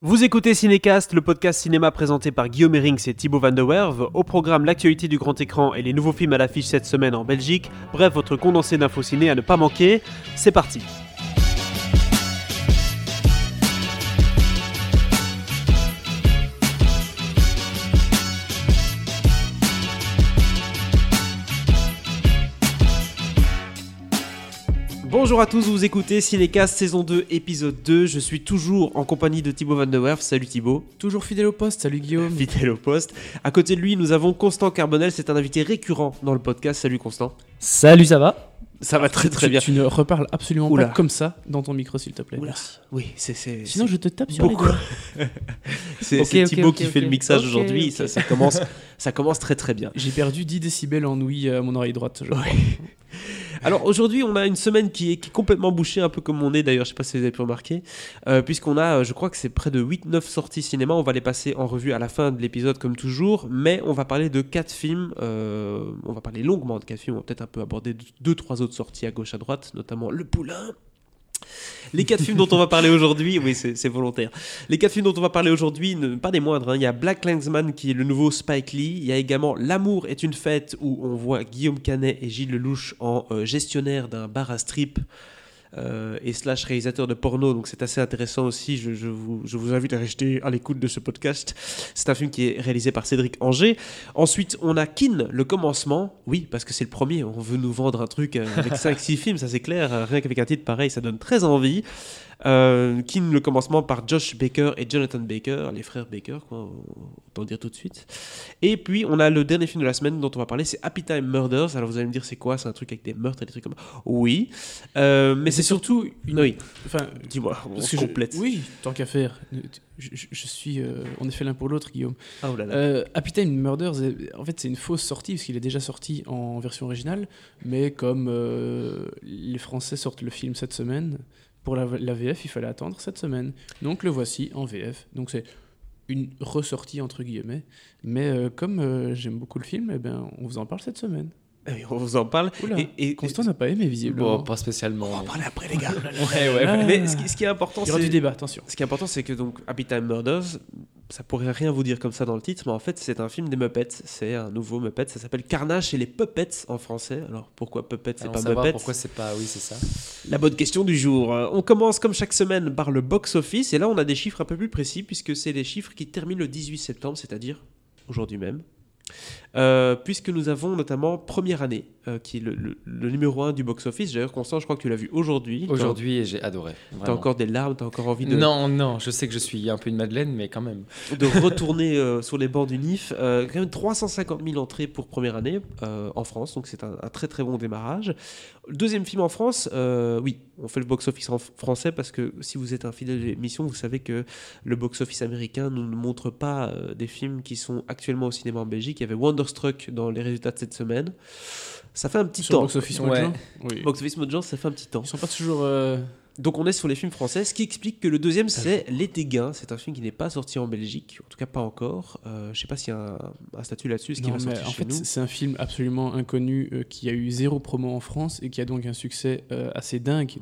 Vous écoutez Cinécast, le podcast cinéma présenté par Guillaume Herings et Thibaut Van der Werve. Au programme, l'actualité du grand écran et les nouveaux films à l'affiche cette semaine en Belgique. Bref, votre condensé d'infos ciné à ne pas manquer. C'est parti. Bonjour à tous, vous écoutez Cinécast saison 2, épisode 2. Je suis toujours en compagnie de Thibaut Van der Werve. Salut Thibaut. Toujours fidèle au poste, salut Guillaume. Fidèle au poste. À côté de lui, nous avons Constant Carbonel. C'est un invité récurrent dans le podcast. Salut Constant. Salut, ça va? Ça va très bien. Tu ne reparles absolument Oula. pas comme ça dans ton micro, s'il te plaît. Oula. Merci. Oui, Sinon, je te tape sur beaucoup. les doigts. C'est Thibaut qui fait le mixage Ok, aujourd'hui. ok. Ça commence très bien. J'ai perdu 10 décibels en ouïe à mon oreille droite. Je crois. Alors aujourd'hui, on a une semaine qui est complètement bouchée, un peu comme on est d'ailleurs, je sais pas si vous avez pu remarquer, puisqu'on a, je crois que c'est près de 8-9 sorties cinéma. On va les passer en revue à la fin de l'épisode comme toujours, mais on va parler de 4 films, on va parler longuement de 4 films, on va peut-être un peu aborder 2-3 autres sorties à gauche à droite, notamment Le Poulain. Les 4 films dont on va parler aujourd'hui, oui c'est volontaire. Les 4 films dont on va parler aujourd'hui, pas des moindres, hein. Il y a Black Klansman qui est le nouveau Spike Lee, il y a également L'amour est une fête où on voit Guillaume Canet et Gilles Lelouch en gestionnaire d'un bar à strip et slash réalisateur de porno, donc c'est assez intéressant aussi, je vous invite à rester à l'écoute de ce podcast. C'est un film qui est réalisé par Cédric Anger. Ensuite on a Kin, le commencement, oui parce que c'est le premier, on veut nous vendre un truc avec 5-6 films, ça c'est clair, rien qu'avec un titre pareil ça donne très envie. Kin, le commencement par Josh Baker et Jonathan Baker, les frères Baker, quoi, autant dire tout de suite. Et puis on a le dernier film de la semaine dont on va parler, c'est Happy Time Murders. Alors vous allez me dire c'est quoi, c'est un truc avec des meurtres et des trucs comme ça. Oui, mais c'est surtout une... Oui, Enfin, dis-moi, on parce se que complète. oui, tant qu'à faire. Je suis en effet l'un pour l'autre, Guillaume. Ah, oh là là. Happy Time Murders, en fait, c'est une fausse sortie parce qu'il est déjà sorti en version originale, mais comme les Français sortent le film cette semaine. Pour la VF, il fallait attendre cette semaine. Donc le voici en VF. Donc c'est une ressortie entre guillemets. Mais comme j'aime beaucoup le film, eh ben, on vous en parle cette semaine. Oui, on vous en parle. Oula, Constant n'a pas aimé visiblement. Bon, pas spécialement. On va en parler après les gars. Ouais. Mais ce qui est important, Il y aura du débat, attention. Ce qui est important, c'est que donc Happy Time Murders, ça pourrait rien vous dire comme ça dans le titre, mais en fait, c'est un film des Muppets. C'est un nouveau Muppet. Ça s'appelle Carnage et les Puppets en français. Alors pourquoi Puppets, c'est pas Muppets? Pourquoi c'est pas... Oui, c'est ça. La bonne question du jour. On commence comme chaque semaine par le box-office. Et là, on a des chiffres un peu plus précis puisque c'est les chiffres qui terminent le 18 septembre, c'est-à-dire aujourd'hui même. Puisque nous avons notamment Première année, qui est le numéro 1 du box-office. D'ailleurs, Constant, je crois que tu l'as vu aujourd'hui. Aujourd'hui, et j'ai adoré. T'as encore des larmes, t'as encore envie de... Non, je sais que je suis un peu une madeleine, mais quand même. De retourner sur les bancs du NIF. Quand même 350 000 entrées pour Première année en France, donc c'est un très très bon démarrage. Deuxième film en France, oui, on fait le box-office en français parce que si vous êtes un fidèle de l'émission, vous savez que le box-office américain ne nous montre pas des films qui sont actuellement au cinéma en Belgique. Il y avait Wonderstruck dans les résultats de cette semaine. Ça fait un petit Sur temps. Box Office Ouais. Mojo. Oui. Box Office Mojo, ça fait un petit temps. Ils sont pas toujours... Donc on est sur les films français, ce qui explique que le deuxième c'est L'été gain. C'est un film qui n'est pas sorti en Belgique, en tout cas pas encore. Je sais pas s'il y a un statut là-dessus, ce qui Non, va mais sortir en chez fait, nous. c'est un film absolument inconnu qui a eu 0 promo en France et qui a donc un succès assez dingue,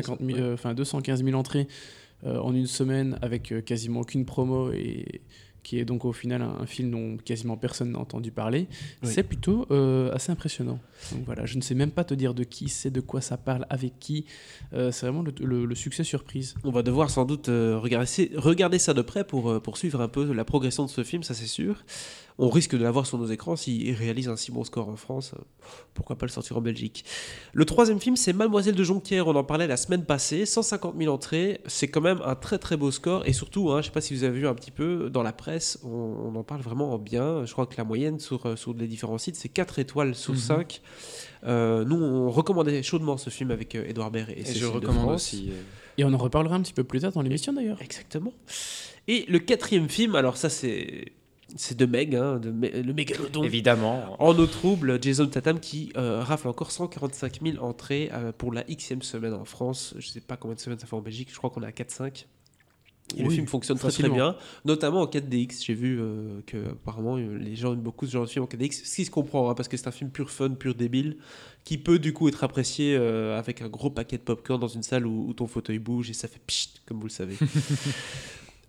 215 000 entrées en une semaine avec quasiment aucune promo et qui est donc au final un film dont quasiment personne n'a entendu parler. Oui. C'est plutôt assez impressionnant. Donc voilà, je ne sais même pas te dire de qui c'est, de quoi ça parle, avec qui. C'est vraiment le succès surprise. On va devoir sans doute regarder ça de près pour suivre un peu la progression de ce film, ça c'est sûr. On risque de l'avoir sur nos écrans s'il réalise un si bon score en France. Pourquoi pas le sortir en Belgique. Le troisième film, c'est Mademoiselle de Jonquière. On en parlait la semaine passée. 150 000 entrées. C'est quand même un très très beau score. Et surtout, je ne sais pas si vous avez vu un petit peu dans la presse, on en parle vraiment en bien. Je crois que la moyenne sur les différents sites, c'est 4 étoiles sur 5. Nous, on recommandait chaudement ce film avec Édouard Baird et Cécile je de recommande France. aussi. Et on en reparlera un petit peu plus tard dans l'émission d'ailleurs. Exactement. Et le quatrième film, alors ça c'est de Meg, le mégalodon. Évidemment. En eau trouble, Jason Statham qui rafle encore 145 000 entrées pour la Xème semaine en France. Je ne sais pas combien de semaines ça fait en Belgique, je crois qu'on est à 4-5. Et le film fonctionne très très bien, notamment en 4DX. J'ai vu que apparemment les gens aiment beaucoup ce genre de film en 4DX, ce qui se comprend parce que c'est un film pur fun, pur débile, qui peut du coup être apprécié avec un gros paquet de popcorn dans une salle où ton fauteuil bouge et ça fait pchit, comme vous le savez.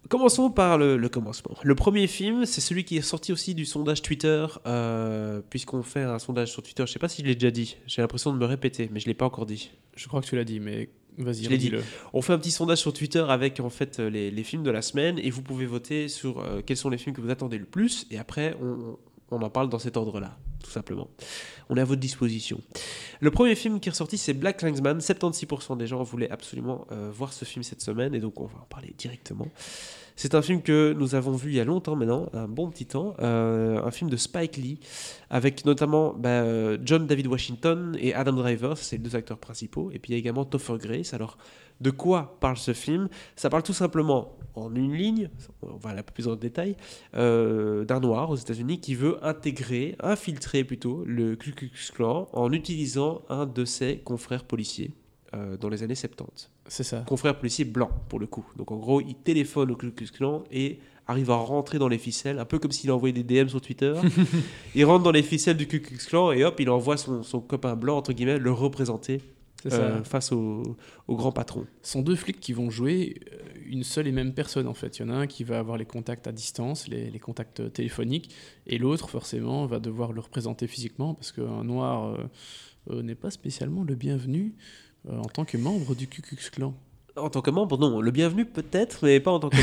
Commençons par le commencement. Le premier film, c'est celui qui est sorti aussi du sondage Twitter, puisqu'on fait un sondage sur Twitter. Je sais pas si je l'ai déjà dit. J'ai l'impression de me répéter, mais je l'ai pas encore dit. Je crois que tu l'as dit, mais vas-y, Je l'ai dit. redis-le. On fait un petit sondage sur Twitter avec en fait les films de la semaine et vous pouvez voter sur quels sont les films que vous attendez le plus et après on en parle dans cet ordre-là, tout simplement. On est à votre disposition. Le premier film qui est ressorti, c'est Black Klansman. 76% des gens voulaient absolument voir ce film cette semaine et donc on va en parler directement. C'est un film que nous avons vu il y a longtemps maintenant, un bon petit temps, un film de Spike Lee, avec notamment John David Washington et Adam Driver, c'est les deux acteurs principaux, et puis il y a également Topher Grace. Alors, de quoi parle ce film ? Ça parle tout simplement, en une ligne, on va aller un peu plus dans le détail, d'un noir aux États-Unis qui veut infiltrer plutôt, le Ku Klux Klan en utilisant un de ses confrères policiers dans les années 70. C'est ça. Confrère policier blanc, pour le coup. Donc en gros, il téléphone au Ku Klux Klan et arrive à rentrer dans les ficelles, un peu comme s'il envoyait des DM sur Twitter. Il rentre dans les ficelles du Ku Klux Klan et hop, il envoie son copain blanc, entre guillemets, le représenter face au grand patron. Ce sont deux flics qui vont jouer une seule et même personne, en fait. Il y en a un qui va avoir les contacts à distance, les contacts téléphoniques, et l'autre, forcément, va devoir le représenter physiquement, parce qu'un noir n'est pas spécialement le bienvenu en tant que membre du Ku Klux Klan. En tant que membre, non. Le bienvenu peut-être, mais pas en tant que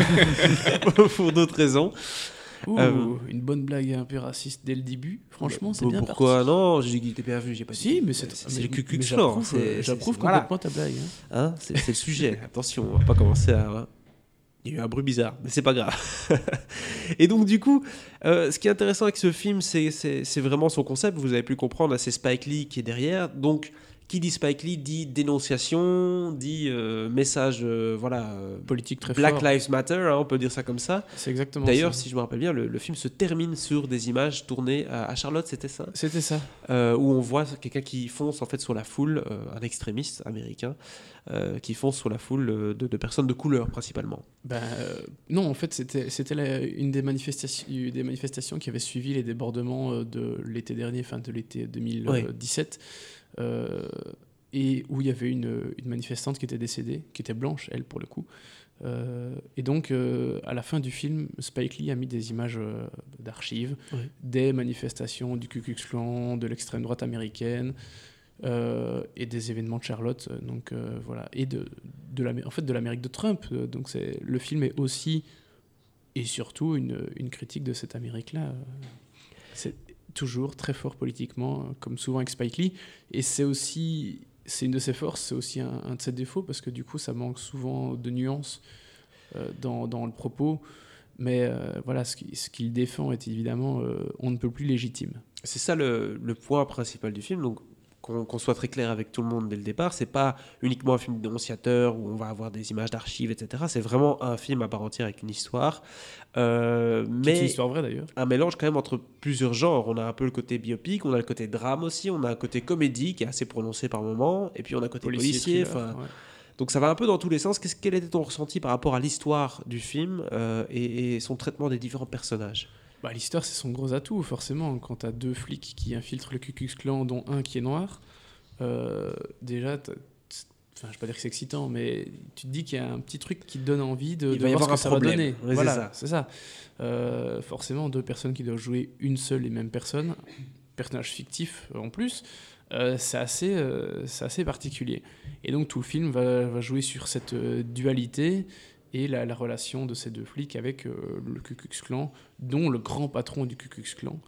membre pour d'autres raisons. Une bonne blague un peu raciste dès le début. Franchement, c'est bien pourquoi parti. Non, j'ai dit qu'il était bienvenu, j'ai pas dit. Si, mais c'est le Ku Klux Klan. J'approuve voilà. complètement ta blague. Hein, c'est le sujet. Attention, on va pas commencer à... Il y a eu un bruit bizarre, mais c'est pas grave. Et donc du coup, ce qui est intéressant avec ce film, c'est vraiment son concept. Vous avez pu comprendre, c'est Spike Lee qui est derrière. Donc, qui dit Spike Lee dit dénonciation, dit message, Politique très Black fort. Lives Matter, hein, on peut dire ça comme ça. C'est exactement D'ailleurs, ça. si je me rappelle bien, le film se termine sur des images tournées à Charlotte, c'était ça ? C'était ça. Où on voit quelqu'un qui fonce en fait sur la foule, un extrémiste américain, qui fonce sur la foule de personnes de couleur principalement. Non, en fait, c'était une des manifestations qui avait suivi les débordements de l'été dernier, enfin de l'été 2017, et où il y avait une manifestante qui était décédée, qui était blanche, elle, pour le coup. Et donc, à la fin du film, Spike Lee a mis des images d'archives, des manifestations du Ku Klux Klan, de l'extrême droite américaine, et des événements de Charlotte, donc voilà, et de l'Amérique de Trump. Donc le film est aussi et surtout une critique de cette Amérique-là. C'est toujours très fort politiquement, comme souvent avec Spike Lee, et c'est une de ses forces, c'est aussi un de ses défauts, parce que du coup ça manque souvent de nuances dans le propos, mais voilà, ce qu'il défend est évidemment on ne peut plus légitime. C'est ça le point principal du film, donc qu'on soit très clair avec tout le monde dès le départ, c'est pas uniquement un film dénonciateur où on va avoir des images d'archives, etc. C'est vraiment un film à part entière avec une histoire. Mais c'est une histoire vraie d'ailleurs. Un mélange quand même entre plusieurs genres. On a un peu le côté biopic, on a le côté drame aussi, on a un côté comédie qui est assez prononcé par moments, et puis on a un côté policier. Donc ça va un peu dans tous les sens. Quel était ton ressenti par rapport à l'histoire du film et son traitement des différents personnages ? L'histoire, c'est son gros atout, forcément. Quand tu as deux flics qui infiltrent le Ku Klux Klan, dont un qui est noir, déjà, je ne vais pas dire que c'est excitant, mais tu te dis qu'il y a un petit truc qui te donne envie de voir ce que ça va donner. Oui, voilà, c'est ça. Forcément, deux personnes qui doivent jouer une seule et même personne, personnage fictif en plus, c'est assez particulier. Et donc tout le film va jouer sur cette dualité et la relation de ces deux flics avec le Ku Klux Klan, dont le grand patron du Ku Klux Klan.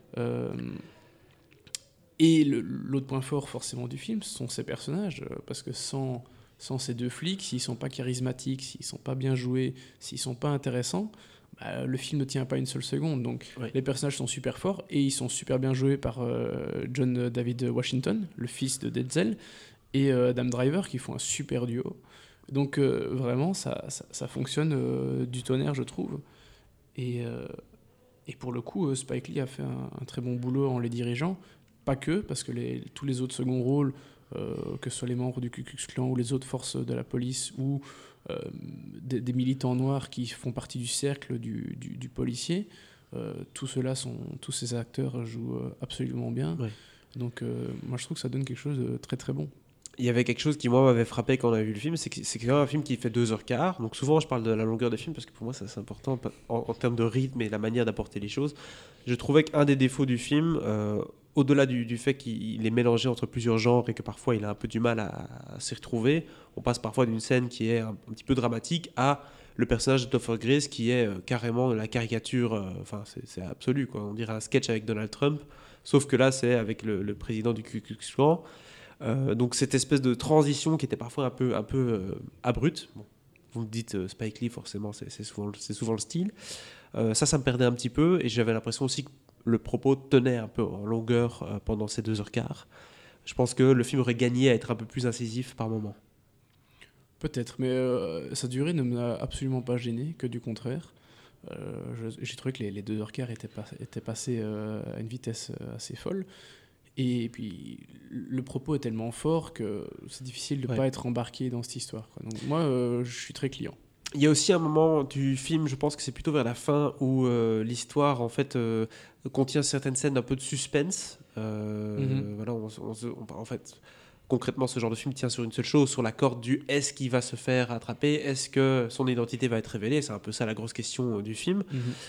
Et l'autre point fort forcément du film, ce sont ces personnages, parce que sans ces deux flics, s'ils ne sont pas charismatiques, s'ils ne sont pas bien joués, s'ils ne sont pas intéressants, le film ne tient pas une seule seconde. Donc les personnages sont super forts, et ils sont super bien joués par John David Washington, le fils de Denzel, et Adam Driver, qui font un super duo. Donc vraiment, ça fonctionne du tonnerre, je trouve. Et pour le coup, Spike Lee a fait un très bon boulot en les dirigeant. Pas que, parce que tous les autres seconds rôles, que ce soit les membres du Ku Klux Klan ou les autres forces de la police ou des militants noirs qui font partie du cercle du policier, tous ces acteurs jouent absolument bien. Donc moi, je trouve que ça donne quelque chose de très très bon. il y avait quelque chose qui, moi, m'avait frappé quand on a vu le film, c'est que c'est quand même un film qui fait 2h15. Donc souvent, je parle de la longueur des films, parce que pour moi, ça, c'est important en termes de rythme et la manière d'apporter les choses. Je trouvais qu'un des défauts du film, au-delà du fait qu'il est mélangé entre plusieurs genres et que parfois il a un peu du mal à s'y retrouver, on passe parfois d'une scène qui est un petit peu dramatique à le personnage de Topher Grace qui est carrément la caricature, enfin c'est absolu, quoi. On dirait un sketch avec Donald Trump, sauf que là c'est avec le président du Ku Klux Klan. Donc cette espèce de transition qui était parfois un peu abrupte. Bon, vous me dites Spike Lee, forcément c'est souvent le style. Ça me perdait un petit peu et j'avais l'impression aussi que le propos tenait un peu en longueur pendant ces 2h15. Je pense que le film aurait gagné à être un peu plus incisif par moment. Peut-être, mais sa durée ne m'a absolument pas gêné, que du contraire. J'ai trouvé que les 2h15 étaient passés à une vitesse assez folle. Et puis, le propos est tellement fort que c'est difficile de ne pas être embarqué dans cette histoire, quoi. Donc moi, je suis très client. Il y a aussi un moment du film, je pense que c'est plutôt vers la fin, où l'histoire en fait contient certaines scènes d'un peu de suspense. Voilà, en fait, concrètement, ce genre de film tient sur une seule chose, sur la corde du est-ce qu'il va se faire attraper, est-ce que son identité va être révélée. C'est un peu ça la grosse question du film.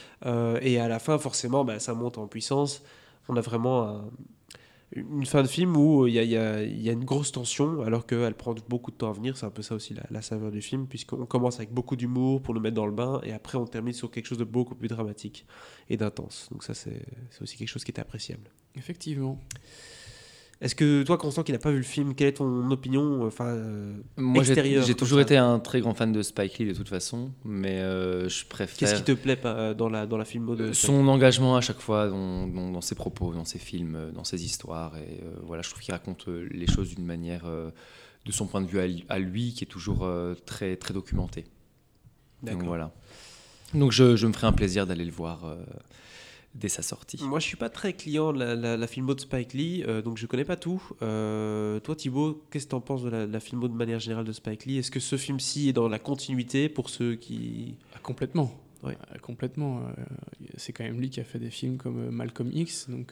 Et à la fin, forcément, ça monte en puissance. On a vraiment une fin de film où il y a une grosse tension alors qu'elle prend beaucoup de temps à venir. C'est un peu ça aussi la saveur du film, puisqu'on commence avec beaucoup d'humour pour nous mettre dans le bain et après on termine sur quelque chose de beaucoup plus dramatique et d'intense. Donc ça c'est aussi quelque chose qui est appréciable. Effectivement. Est-ce que toi, Constant, qui n'a pas vu le film, quelle est ton opinion Moi, extérieure j'ai toujours été un très grand fan de Spike Lee de toute façon, mais je préfère... Qu'est-ce qui te plaît dans la filmo de son engagement à chaque fois dans ses propos, dans ses films, dans ses histoires. Et voilà, je trouve qu'il raconte les choses d'une manière, de son point de vue à lui, qui est toujours très, très documenté. D'accord. Donc voilà. Donc je me ferai un plaisir d'aller le voir dès sa sortie. Moi, je suis pas très client de la filmo de Spike Lee, donc je connais pas tout. Toi, Thibaut, qu'est-ce que tu en penses de la filmo de manière générale de Spike Lee ? Est-ce que ce film-ci est dans la continuité pour ceux qui... Complètement. Ouais. Complètement. C'est quand même lui qui a fait des films comme Malcolm X, donc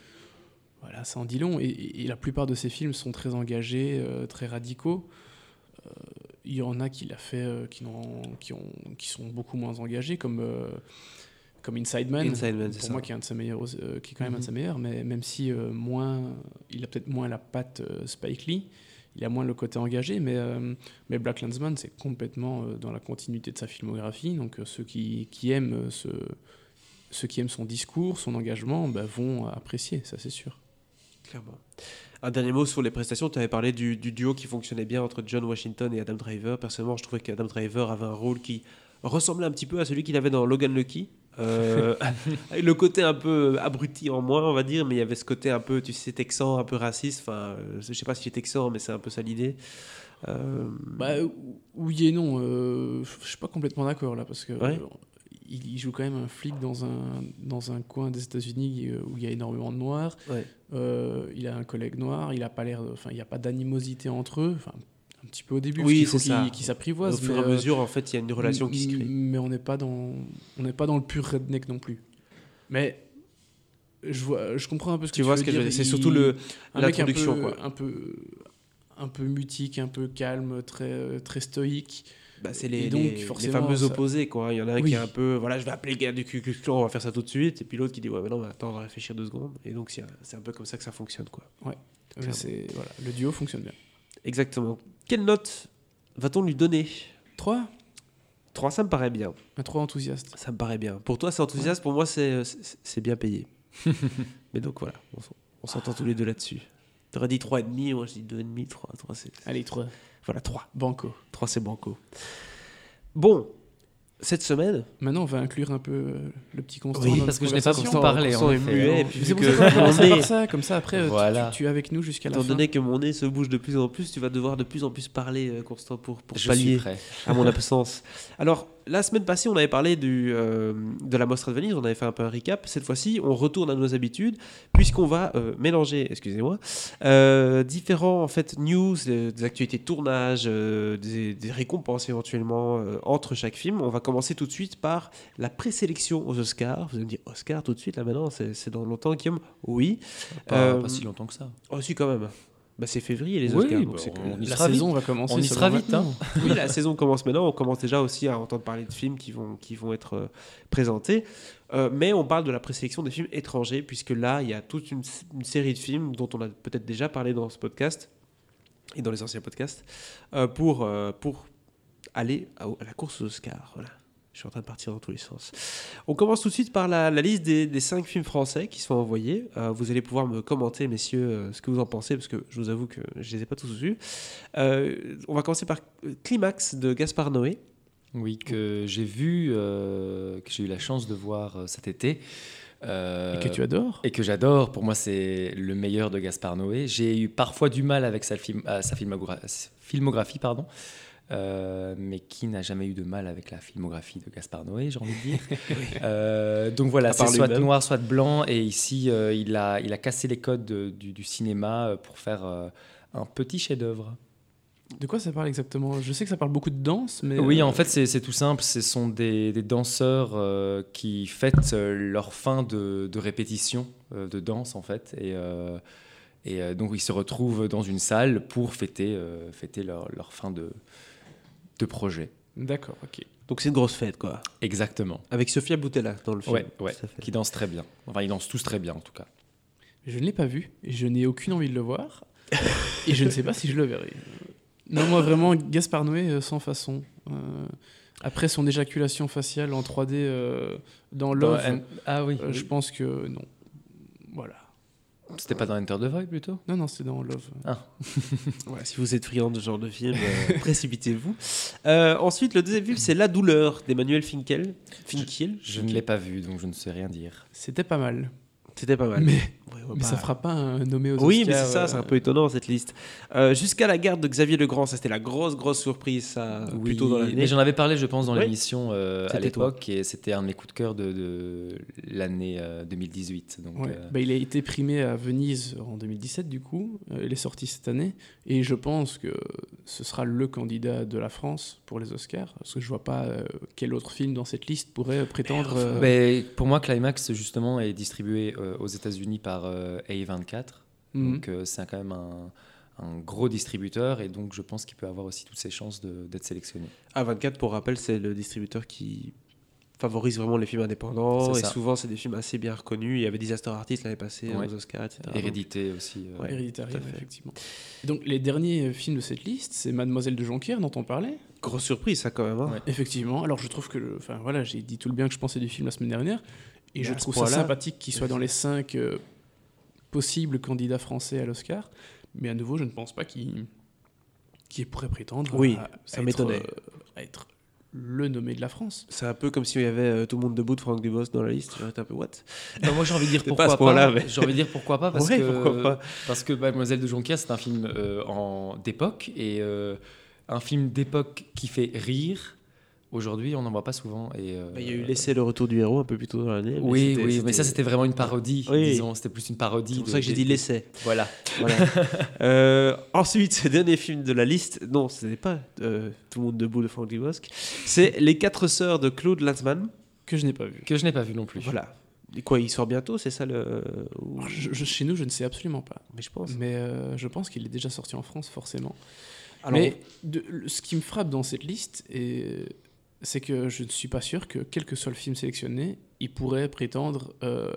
voilà, ça en dit long. Et la plupart de ses films sont très engagés, très radicaux. Il y en a qu'il a fait qui sont beaucoup moins engagés, comme Inside Man, pour moi, qui est un de ses meilleurs, qui est quand même un de ses meilleurs, mais même si il a peut-être moins la patte Spike Lee, il a moins le côté engagé, mais Black Klansman, c'est complètement dans la continuité de sa filmographie. Donc ceux qui aiment ceux qui aiment son discours, son engagement, vont apprécier, ça c'est sûr. Clairement. Un dernier mot sur les prestations. Tu avais parlé du duo qui fonctionnait bien entre John Washington et Adam Driver. Personnellement, je trouvais qu'Adam Driver avait un rôle qui ressemblait un petit peu à celui qu'il avait dans Logan Lucky. Avec le côté un peu abruti en moins, on va dire, mais il y avait ce côté un peu, tu sais, texan, un peu raciste. Enfin, je sais pas si c'est texan, mais c'est un peu ça l'idée. Oui et non. Je suis pas complètement d'accord là, parce que ouais. Il joue quand même un flic dans un coin des États-Unis où il y a énormément de noirs. Ouais. Il a un collègue noir. Il a pas l'air, il y a pas d'animosité entre eux. Enfin, un petit peu au début, oui, parce qu'il faut qu'ils s'apprivoisent. Au fur et à mesure, en fait, il y a une relation qui se crée. Mais on n'est pas dans le pur redneck non plus. Mais je comprends un peu ce que tu vois veux ce que dire. je veux dire. C'est surtout l'introduction, quoi. Un peu mutique, un peu calme, très, très stoïque. C'est les fameux opposés, quoi. Il y en a un qui est un peu, voilà, je vais appeler le gars du Ku Klux Klan, on va faire ça tout de suite. Et puis l'autre qui dit, ouais, mais non, mais attends, on va réfléchir 2 secondes. Et donc, c'est un peu comme ça que ça fonctionne, quoi. Ouais. Voilà, le duo fonctionne bien. Exactement. Quelle note va-t-on lui donner ? 3 ? 3, ça me paraît bien. Un 3 enthousiaste. Ça me paraît bien. Pour toi, c'est enthousiaste. Ouais. Pour moi, c'est bien payé. Mais donc, voilà, on s'entend tous les deux là-dessus. T'aurais dit 3,5, moi je dis 2,5, 3, c'est... Allez, 3. Voilà, 3. Banco. 3, c'est banco. Bon, cette semaine... Maintenant, on va inclure un peu le petit Constant. Oui, parce que je n'ai pas beaucoup parlé. Constant est muet. C'est pour ça qu'on va commencer par ça. Comme ça, après, voilà. tu es avec nous jusqu'à la fin. Étant donné que mon nez se bouge de plus en plus, tu vas devoir de plus en plus parler, Constant, pour pallier prêt. À mon absence. Alors, la semaine passée, on avait parlé de la Mostra de Venise, on avait fait un peu un recap. Cette fois-ci, on retourne à nos habitudes, puisqu'on va mélanger, différents en fait, news, des actualités de tournage, des récompenses éventuellement entre chaque film. On va commencer tout de suite par la présélection aux Oscars. Vous allez me dire, Oscar tout de suite, là maintenant, c'est dans longtemps, Guillaume ? Oui. Pas si longtemps que ça. Oh si, quand même. Bah, c'est février les Oui, Oscars. bah, donc c'est on y La sera saison vite. va commencer. On y selon sera vite, maintenant. Oui, la saison commence maintenant. On commence déjà aussi à entendre parler de films qui vont être présentés. Mais on parle de la présélection des films étrangers, puisque là, il y a toute une série de films dont on a peut-être déjà parlé dans ce podcast et dans les anciens podcasts, pour aller à la course aux Oscars. Voilà. Je suis en train de partir dans tous les sens. On commence tout de suite par la liste des 5 films français qui sont envoyés. Vous allez pouvoir me commenter, messieurs, ce que vous en pensez, parce que je vous avoue que je ne les ai pas tous vus. On va commencer par Climax de Gaspard Noé. Oui, que j'ai vu, que j'ai eu la chance de voir cet été. Et que tu adores. Et que j'adore. Pour moi, c'est le meilleur de Gaspard Noé. J'ai eu parfois du mal avec sa filmographie, pardon. Mais qui n'a jamais eu de mal avec la filmographie de Gaspard Noé, j'ai envie de dire. Donc voilà, c'est soit noir, soit blanc. Et ici, il a cassé les codes du cinéma pour faire un petit chef-d'œuvre. De quoi ça parle exactement? Je sais que ça parle beaucoup de danse, mais... Oui, en fait, c'est tout simple. Ce sont des danseurs qui fêtent leur fin de répétition de danse, en fait. Et donc, ils se retrouvent dans une salle pour fêter leur fin de projet. D'accord, ok. Donc c'est une grosse fête, quoi. Exactement. Avec Sofia Boutella dans le film. Ouais, qui danse très bien. Enfin, ils dansent tous très bien, en tout cas. Je ne l'ai pas vu, et je n'ai aucune envie de le voir, et je ne sais pas si je le verrai. Non, moi, vraiment, Gaspard Noé, sans façon. Après son éjaculation faciale en 3D dans Love, Ah oui. je pense que non. Voilà. C'était pas dans Enter the Void, plutôt? Non, c'était dans Love. Ah. Ouais, si vous êtes friand de ce genre de film, précipitez-vous. Ensuite, le deuxième film, c'est La douleur d'Emmanuel Finkiel. Je ne l'ai pas vu, donc je ne sais rien dire. C'était pas mal. C'était pas mal. Mais ça fera pas un nommé aux Oscars. Oui, mais c'est ça, c'est un peu étonnant cette liste. Jusqu'à la garde de Xavier Legrand, ça c'était la grosse surprise, ça, plutôt dans l'année. Mais j'en avais parlé, je pense, dans l'émission à C'était l'époque, et c'était un de mes coups de cœur de l'année 2018. Donc, il a été primé à Venise en 2017, du coup. Il est sorti cette année, et je pense que ce sera le candidat de la France pour les Oscars, parce que je vois pas quel autre film dans cette liste pourrait prétendre... Mais pour moi, Climax, justement, est distribué aux États-Unis par A24. Donc c'est quand même un gros distributeur, et donc je pense qu'il peut avoir aussi toutes ses chances d'être sélectionné. A24, pour rappel, c'est le distributeur qui favorise vraiment les films indépendants, et souvent c'est des films assez bien reconnus. Il y avait Disaster Artist l'année passée aux Oscars, etc. Hérédité aussi. Héréditary, effectivement. Donc les derniers films de cette liste, c'est Mademoiselle de Jonquière dont on parlait. Grosse surprise, ça, quand même. Hein. Effectivement. Alors je trouve que... j'ai dit tout le bien que je pensais du film la semaine dernière, et je trouve ça sympathique qu'il soit dans les 5 possibles candidats français à l'Oscar. Mais à nouveau, je ne pense pas qu'il pourrait prétendre à être le nommé de la France. C'est un peu comme s'il y avait Tout le monde debout de Franck Dubosc dans la liste. J'aurais été un peu what? Non, moi j'ai envie de dire pourquoi pas. J'ai envie de dire pourquoi pas, parce que Mademoiselle de Jonquière, c'est un film d'époque, et un film d'époque qui fait rire. Aujourd'hui, on n'en voit pas souvent. Et il y a eu L'essai, le retour du héros un peu plus tôt dans l'année. Mais ça, c'était vraiment une parodie. Disons, c'était plus une parodie. C'est pour ça que j'ai dit L'essai. Voilà. Ensuite, dernier film de la liste. Non, ce n'est pas Tout le monde debout de Franck Dubosc. C'est Les 4 sœurs de Claude Lanzmann. Que je n'ai pas vu. Que je n'ai pas vu non plus. Voilà. Et quoi, il sort bientôt, c'est ça chez nous, je ne sais absolument pas. Mais je pense. Mais je pense qu'il est déjà sorti en France, forcément. Alors, mais ce qui me frappe dans cette liste, c'est que je ne suis pas sûr que, quel que soit le film sélectionné, il pourrait prétendre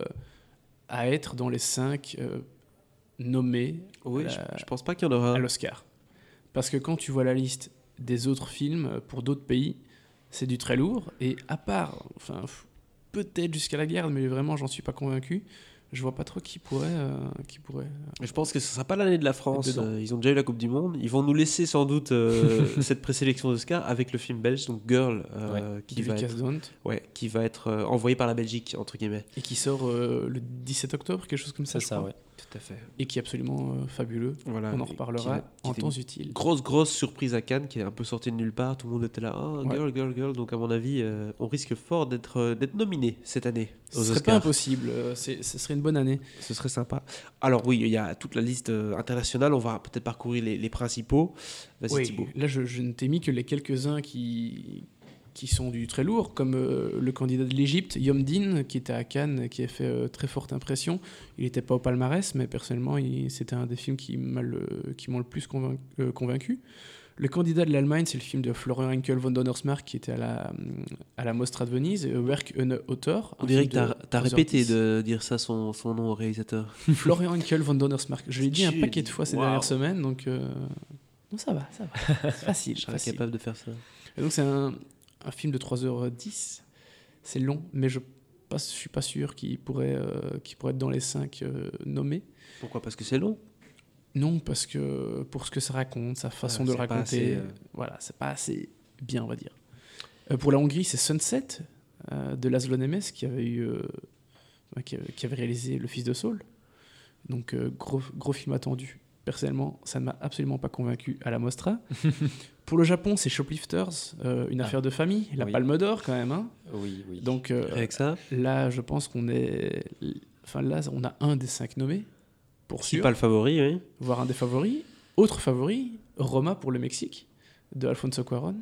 à être dans les 5 nommés je pense pas qu'il y en aura à l'Oscar. Parce que quand tu vois la liste des autres films pour d'autres pays, c'est du très lourd. Et à part, peut-être Jusqu'à la garde, mais vraiment, j'en suis pas convaincu. Je vois pas trop qui pourrait. Je pense que ce sera pas l'année de la France. Ils ont déjà eu la Coupe du Monde. Ils vont nous laisser sans doute cette présélection d'Oscar avec le film belge, donc Girl, qui va être envoyé par la Belgique, entre guillemets. Et qui sort le 17 octobre, quelque chose comme ça. C'est ça, ouais. Tout à fait. Et qui est absolument fabuleux. Voilà. On en reparlera en temps utile. Grosse surprise à Cannes, qui est un peu sortie de nulle part. Tout le monde était là. Girl. Donc à mon avis, on risque fort d'être nominé cette année aux Oscars. Ce serait pas impossible. Ce serait une bonne année. Ce serait sympa. Alors oui, il y a toute la liste internationale. On va peut-être parcourir les principaux. Vas-y, Thibaut. Là, je ne t'ai mis que les quelques-uns qui qui sont du très lourd, comme le candidat de l'Égypte, Yom Din, qui était à Cannes, qui a fait très forte impression. Il n'était pas au palmarès, mais personnellement, c'était un des films qui m'ont le plus convaincu. Le candidat de l'Allemagne, c'est le film de Florian Henkel von Donnersmarck, qui était à la Mostra de Venise, Werk ohne Autor. On dirait que t'as répété de dire ça son nom au réalisateur. Florian Henkel von Donnersmarck. Je l'ai dit un paquet de fois ces Wow. dernières semaines, donc non, ça va. C'est facile. Je serais capable de faire ça. Et donc c'est un film de 3h10. C'est long, mais je suis pas sûr qu'il pourrait être dans les 5 nommés. Pourquoi ? Parce que c'est long. Non, parce que pour ce que ça raconte, sa façon de le raconter, assez, voilà, c'est pas assez bien, on va dire. Pour la Hongrie, c'est Sunset de Laszlo Nemes qui avait réalisé Le Fils de Saul. Donc gros film attendu. Personnellement, ça ne m'a absolument pas convaincu à la Mostra. Pour le Japon, c'est Shoplifters, une affaire de famille, la oui. Palme d'Or quand même. Hein. Oui. Donc Avec ça, là, je pense qu'on est, là, on a un des 5 nommés pour si sûr, pas le favori, oui. voire un des favoris. Autre favori, Roma pour le Mexique de Alfonso Cuarón.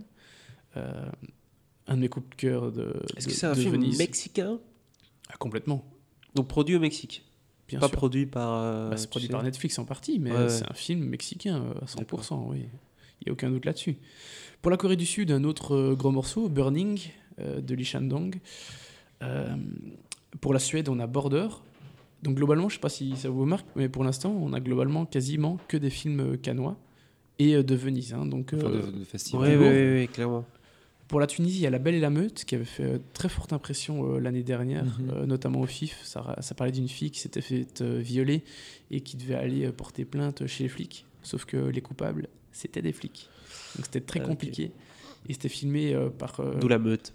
Un de mes coups de cœur Est-ce que c'est un film Venise. mexicain ? Ah, complètement, Donc produit au Mexique. bien Pas sûr. produit par. C'est produit par Netflix en partie, mais Ouais. c'est un film mexicain à 100%, oui. Il n'y a aucun doute là-dessus. Pour la Corée du Sud, un autre gros morceau, Burning, de Lee Shandong. Pour la Suède, on a Border. Donc globalement, je ne sais pas si ça vous marque, mais pour l'instant, on a globalement quasiment que des films cannois et de Venise. Hein, donc, Enfin, de festival. Oui, lourd. oui, clairement. Pour la Tunisie, il y a La Belle et la Meute, qui avait fait très forte impression l'année dernière, notamment au FIF. Ça parlait d'une fille qui s'était faite violer et qui devait aller porter plainte chez les flics. Sauf que les coupables, c'était des flics. Donc c'était très compliqué. Et c'était filmé par D'où la meute.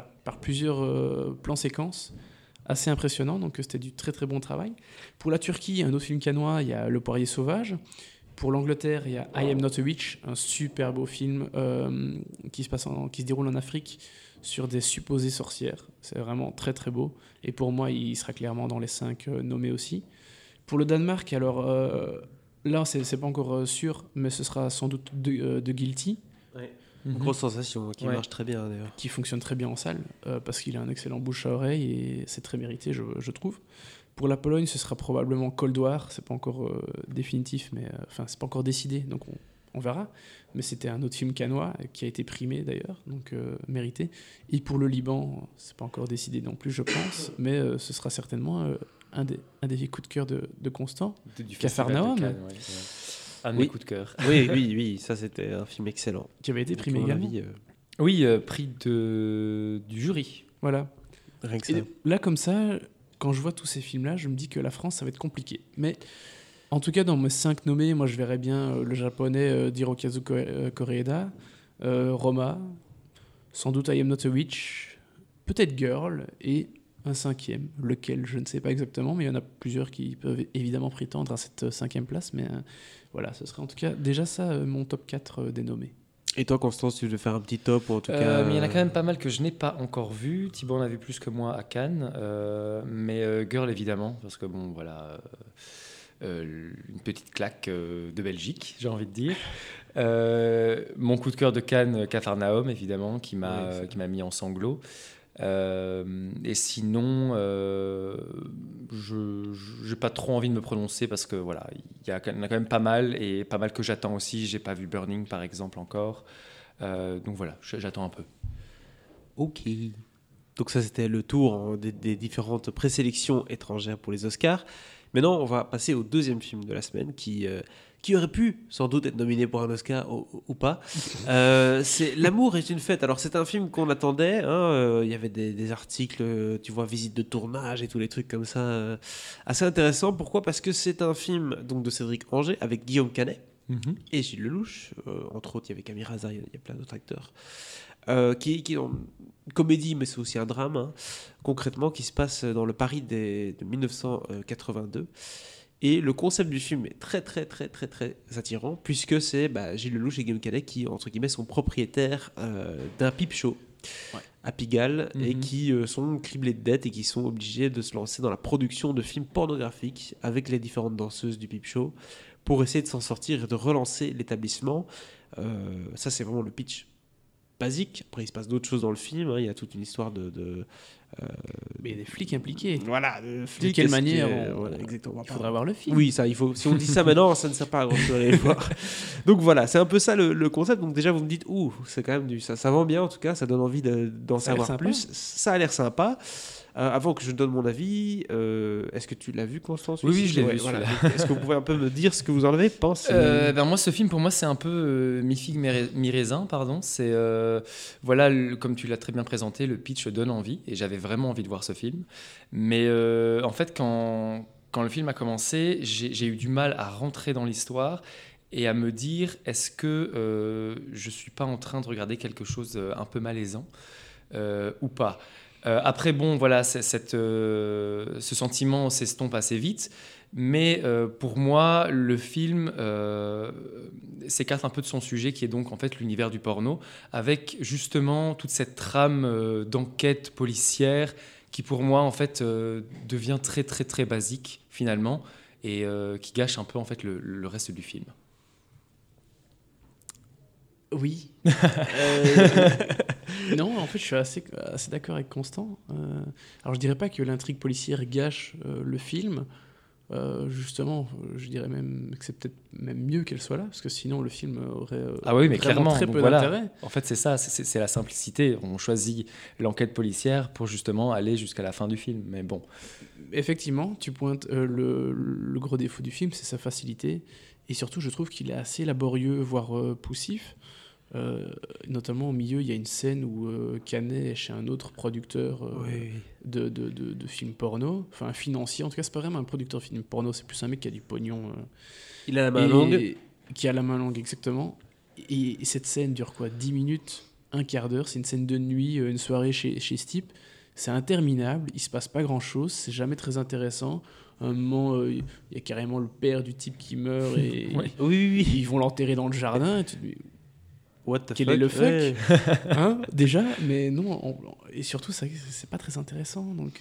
plusieurs plans séquences. Assez impressionnant, donc c'était du très très bon travail. Pour la Turquie, un autre film cannois, il y a Le Poirier Sauvage. Pour l'Angleterre, il y a I Am Not a Witch, un super beau film qui se déroule en Afrique sur des supposées sorcières. C'est vraiment très très beau. Et pour moi, il sera clairement dans les 5 nommés aussi. Pour le Danemark, alors là, c'est pas encore sûr, mais ce sera sans doute de Guilty, Grosse sensation qui Ouais. marche très bien d'ailleurs. qui fonctionne très bien en salle, parce qu'il a un excellent bouche à oreille et c'est très mérité, je trouve. Pour la Pologne, ce sera probablement Cold War, c'est pas encore définitif, mais c'est pas encore décidé, donc on verra. Mais c'était un autre film cannois qui a été primé d'ailleurs, donc mérité. Et pour le Liban, c'est pas encore décidé non plus, je pense, mais ce sera certainement un des coups de cœur de Constant. Du Capharnaüm. festival de Cannes, ouais. Un de mes coups de cœur. Oui, ça c'était un film excellent. Qui avait été primé À mon également. avis, Oui, prix du jury. Voilà. rien que ça. Et là, comme ça, quand je vois tous ces films-là, je me dis que la France, ça va être compliqué. Mais en tout cas, dans mes 5 nommés, moi, je verrais bien le japonais d'Hirokazu Koreeda, Roma, sans doute I Am Not a Witch, peut-être Girl, et un 5e, lequel je ne sais pas exactement, mais il y en a plusieurs qui peuvent évidemment prétendre à cette 5e place. Mais voilà, ce serait en tout cas déjà ça, mon top 4 des nommés. Et toi, Constance, tu veux faire un petit top ou en tout cas. Mais il y en a quand même pas mal que je n'ai pas encore vu. Thibaut en a vu plus que moi à Cannes, mais Girl évidemment, parce que bon voilà, une petite claque de Belgique, j'ai envie de dire. Mon coup de cœur de Cannes, Capharnaüm évidemment, qui m'a mis en sanglots. Et sinon, je n'ai pas trop envie de me prononcer parce que voilà, il y en a quand même pas mal et pas mal que j'attends aussi. J'ai pas vu Burning par exemple encore, donc voilà, j'attends un peu. Ok. Donc ça c'était le tour des différentes présélections étrangères pour les Oscars. Maintenant on va passer au deuxième film de la semaine qui aurait pu sans doute être nominé pour un Oscar ou pas. C'est L'amour est une fête. Alors c'est un film qu'on attendait. Il y avait des articles, tu vois, visite de tournage et tous les trucs comme ça, assez intéressants. Pourquoi ? Parce que c'est un film donc de Cédric Angers avec Guillaume Canet et Gilles Lelouch. Entre autres, il y avait Camille Razard, il y a plein d'autres acteurs. Qui est une comédie, mais c'est aussi un drame, hein, concrètement, qui se passe dans le Paris de 1982. Et le concept du film est très, très, très, très, très attirant, puisque c'est Gilles Lelouch et Guillaume Canet qui, entre guillemets, sont propriétaires d'un peep show à Pigalle et qui sont criblés de dettes et qui sont obligés de se lancer dans la production de films pornographiques avec les différentes danseuses du peep show pour essayer de s'en sortir et de relancer l'établissement. Ça, c'est vraiment le pitch basique. Après, il se passe d'autres choses dans le film. Hein. Il y a toute une histoire Mais il y a des flics impliqués. Voilà, De quelle manière voilà, exactement. Il faudra voir le film. Oui, ça, il faut. Si on dit ça maintenant, ça ne sert pas à grand chose à aller le voir. Donc voilà, c'est un peu ça le concept. Donc déjà, vous me dites, c'est quand même ça vend bien en tout cas, ça donne envie d'en Ça a l'air savoir sympa. plus. Ça a l'air sympa. Avant que je donne mon avis, est-ce que tu l'as vu, Constance? Oui, je l'ai vu, Voilà. celui-là. Est-ce que vous pouvez un peu me dire ce que vous en avez pensé? Moi, ce film, pour moi, c'est un peu mi-figue, mi-raisin, pardon. C'est, comme tu l'as très bien présenté, le pitch donne envie, et j'avais vraiment envie de voir ce film. Mais en fait, quand le film a commencé, j'ai eu du mal à rentrer dans l'histoire et à me dire, est-ce que je suis pas en train de regarder quelque chose un peu malaisant ou pas? Après, bon, voilà, ce sentiment s'estompe assez vite. Mais pour moi, le film s'écarte un peu de son sujet, qui est donc en fait l'univers du porno, avec justement toute cette trame d'enquête policière qui, pour moi, en fait, devient très très très basique finalement, et qui gâche un peu en fait le reste du film. Oui. Non, en fait, je suis assez d'accord avec Constant. Alors, je dirais pas que l'intrigue policière gâche le film. Justement, je dirais même que c'est peut-être même mieux qu'elle soit là, parce que sinon le film aurait Ah oui, mais vraiment clairement, très donc peu voilà. d'intérêt. En fait, c'est ça, c'est la simplicité. On choisit l'enquête policière pour justement aller jusqu'à la fin du film. Mais bon. Effectivement, tu pointes le gros défaut du film, c'est sa facilité. Et surtout, je trouve qu'il est assez laborieux, voire poussif. Notamment au milieu, il y a une scène où Canet est chez un autre producteur de films porno, enfin un financier, en tout cas c'est pas vraiment un producteur de films porno, c'est plus un mec qui a du pognon. Il a la main longue. Qui a la main longue, exactement. Et cette scène dure quoi, 10 minutes, un quart d'heure, c'est une scène de nuit, une soirée chez ce type. C'est interminable, il se passe pas grand chose, c'est jamais très intéressant. À un moment, il y a carrément le père du type qui meurt et Oui. ils vont l'enterrer dans le jardin. Et tu te dis, What the quel fuck? est le fuck Ouais. hein, déjà, mais non, et surtout c'est pas très intéressant, donc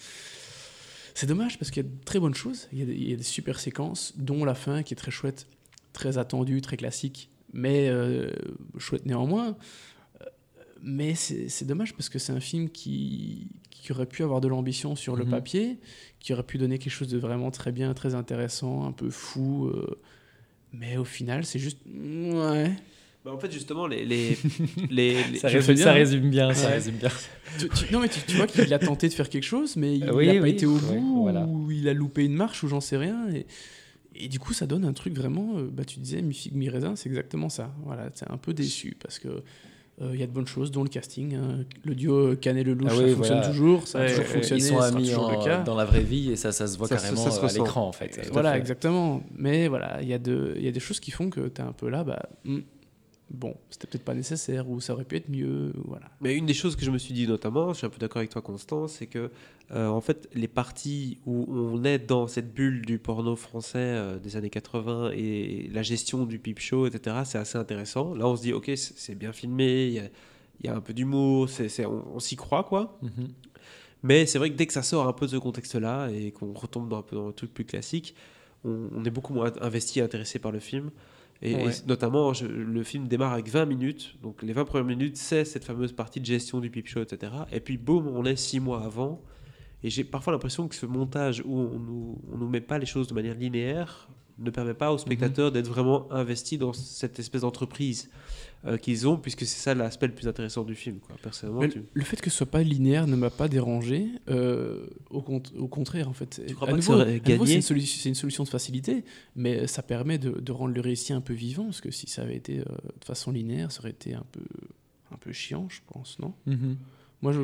c'est dommage parce qu'il y a de très bonnes choses, il y a des super séquences, dont la fin qui est très chouette, très attendue, très classique, mais chouette néanmoins. Mais c'est dommage parce que c'est un film qui aurait pu avoir de l'ambition sur le papier, qui aurait pu donner quelque chose de vraiment très bien, très intéressant, un peu fou, mais au final c'est juste ouais. Bah en fait, justement, les Ça Je fais bien, ça hein. résume bien, ça Ouais. résume bien. Non mais tu vois qu'il a tenté de faire quelque chose, mais il n'a Oui, pas été au oui, bout, voilà. ou il a loupé une marche, ou j'en sais rien. Et du coup, ça donne un truc vraiment. Tu disais mi-figue, mi-raisin, c'est exactement ça. Voilà, c'est un peu déçu parce que il y a de bonnes choses, dont le casting. Hein. Le duo Canet-Lelouch, Ah ça oui, fonctionne voilà. toujours, ça a toujours fonctionné, Ils sont ça sera amis toujours le cas. dans la vraie vie, et ça se voit Ça carrément se à ressent. l'écran en fait. Tout à Voilà, fait. exactement. Mais voilà, il y a des choses qui font que tu es un peu là, bon, c'était peut-être pas nécessaire, ou ça aurait pu être mieux, voilà. Mais une des choses que je me suis dit notamment, je suis un peu d'accord avec toi, Constance, c'est que en fait, les parties où on est dans cette bulle du porno français des années 80 et la gestion du peep show, etc., c'est assez intéressant. Là, on se dit, ok, c'est bien filmé, il y a un peu d'humour, on s'y croit, quoi. Mhm. Mais c'est vrai que dès que ça sort un peu de ce contexte-là et qu'on retombe un peu dans un truc plus classique, on est beaucoup moins investi et intéressé par le film. Et notamment, le film démarre avec 20 minutes. Donc les 20 premières minutes, c'est cette fameuse partie de gestion du peep show, etc. Et puis boum, on est 6 mois avant. Et j'ai parfois l'impression que ce montage où on nous met pas les choses de manière linéaire ne permet pas aux spectateurs d'être vraiment investis dans cette espèce d'entreprise qu'ils ont, puisque c'est ça l'aspect le plus intéressant du film, quoi. Personnellement, Le fait que ce soit pas linéaire ne m'a pas dérangé. Au contraire, en fait. Tu crois À pas que nouveau, ça aurait à nouveau, gagné c'est une solution de facilité, mais ça permet de rendre le récit un peu vivant, parce que si ça avait été de façon linéaire, ça aurait été un peu chiant, je pense, non? Mhm. Moi,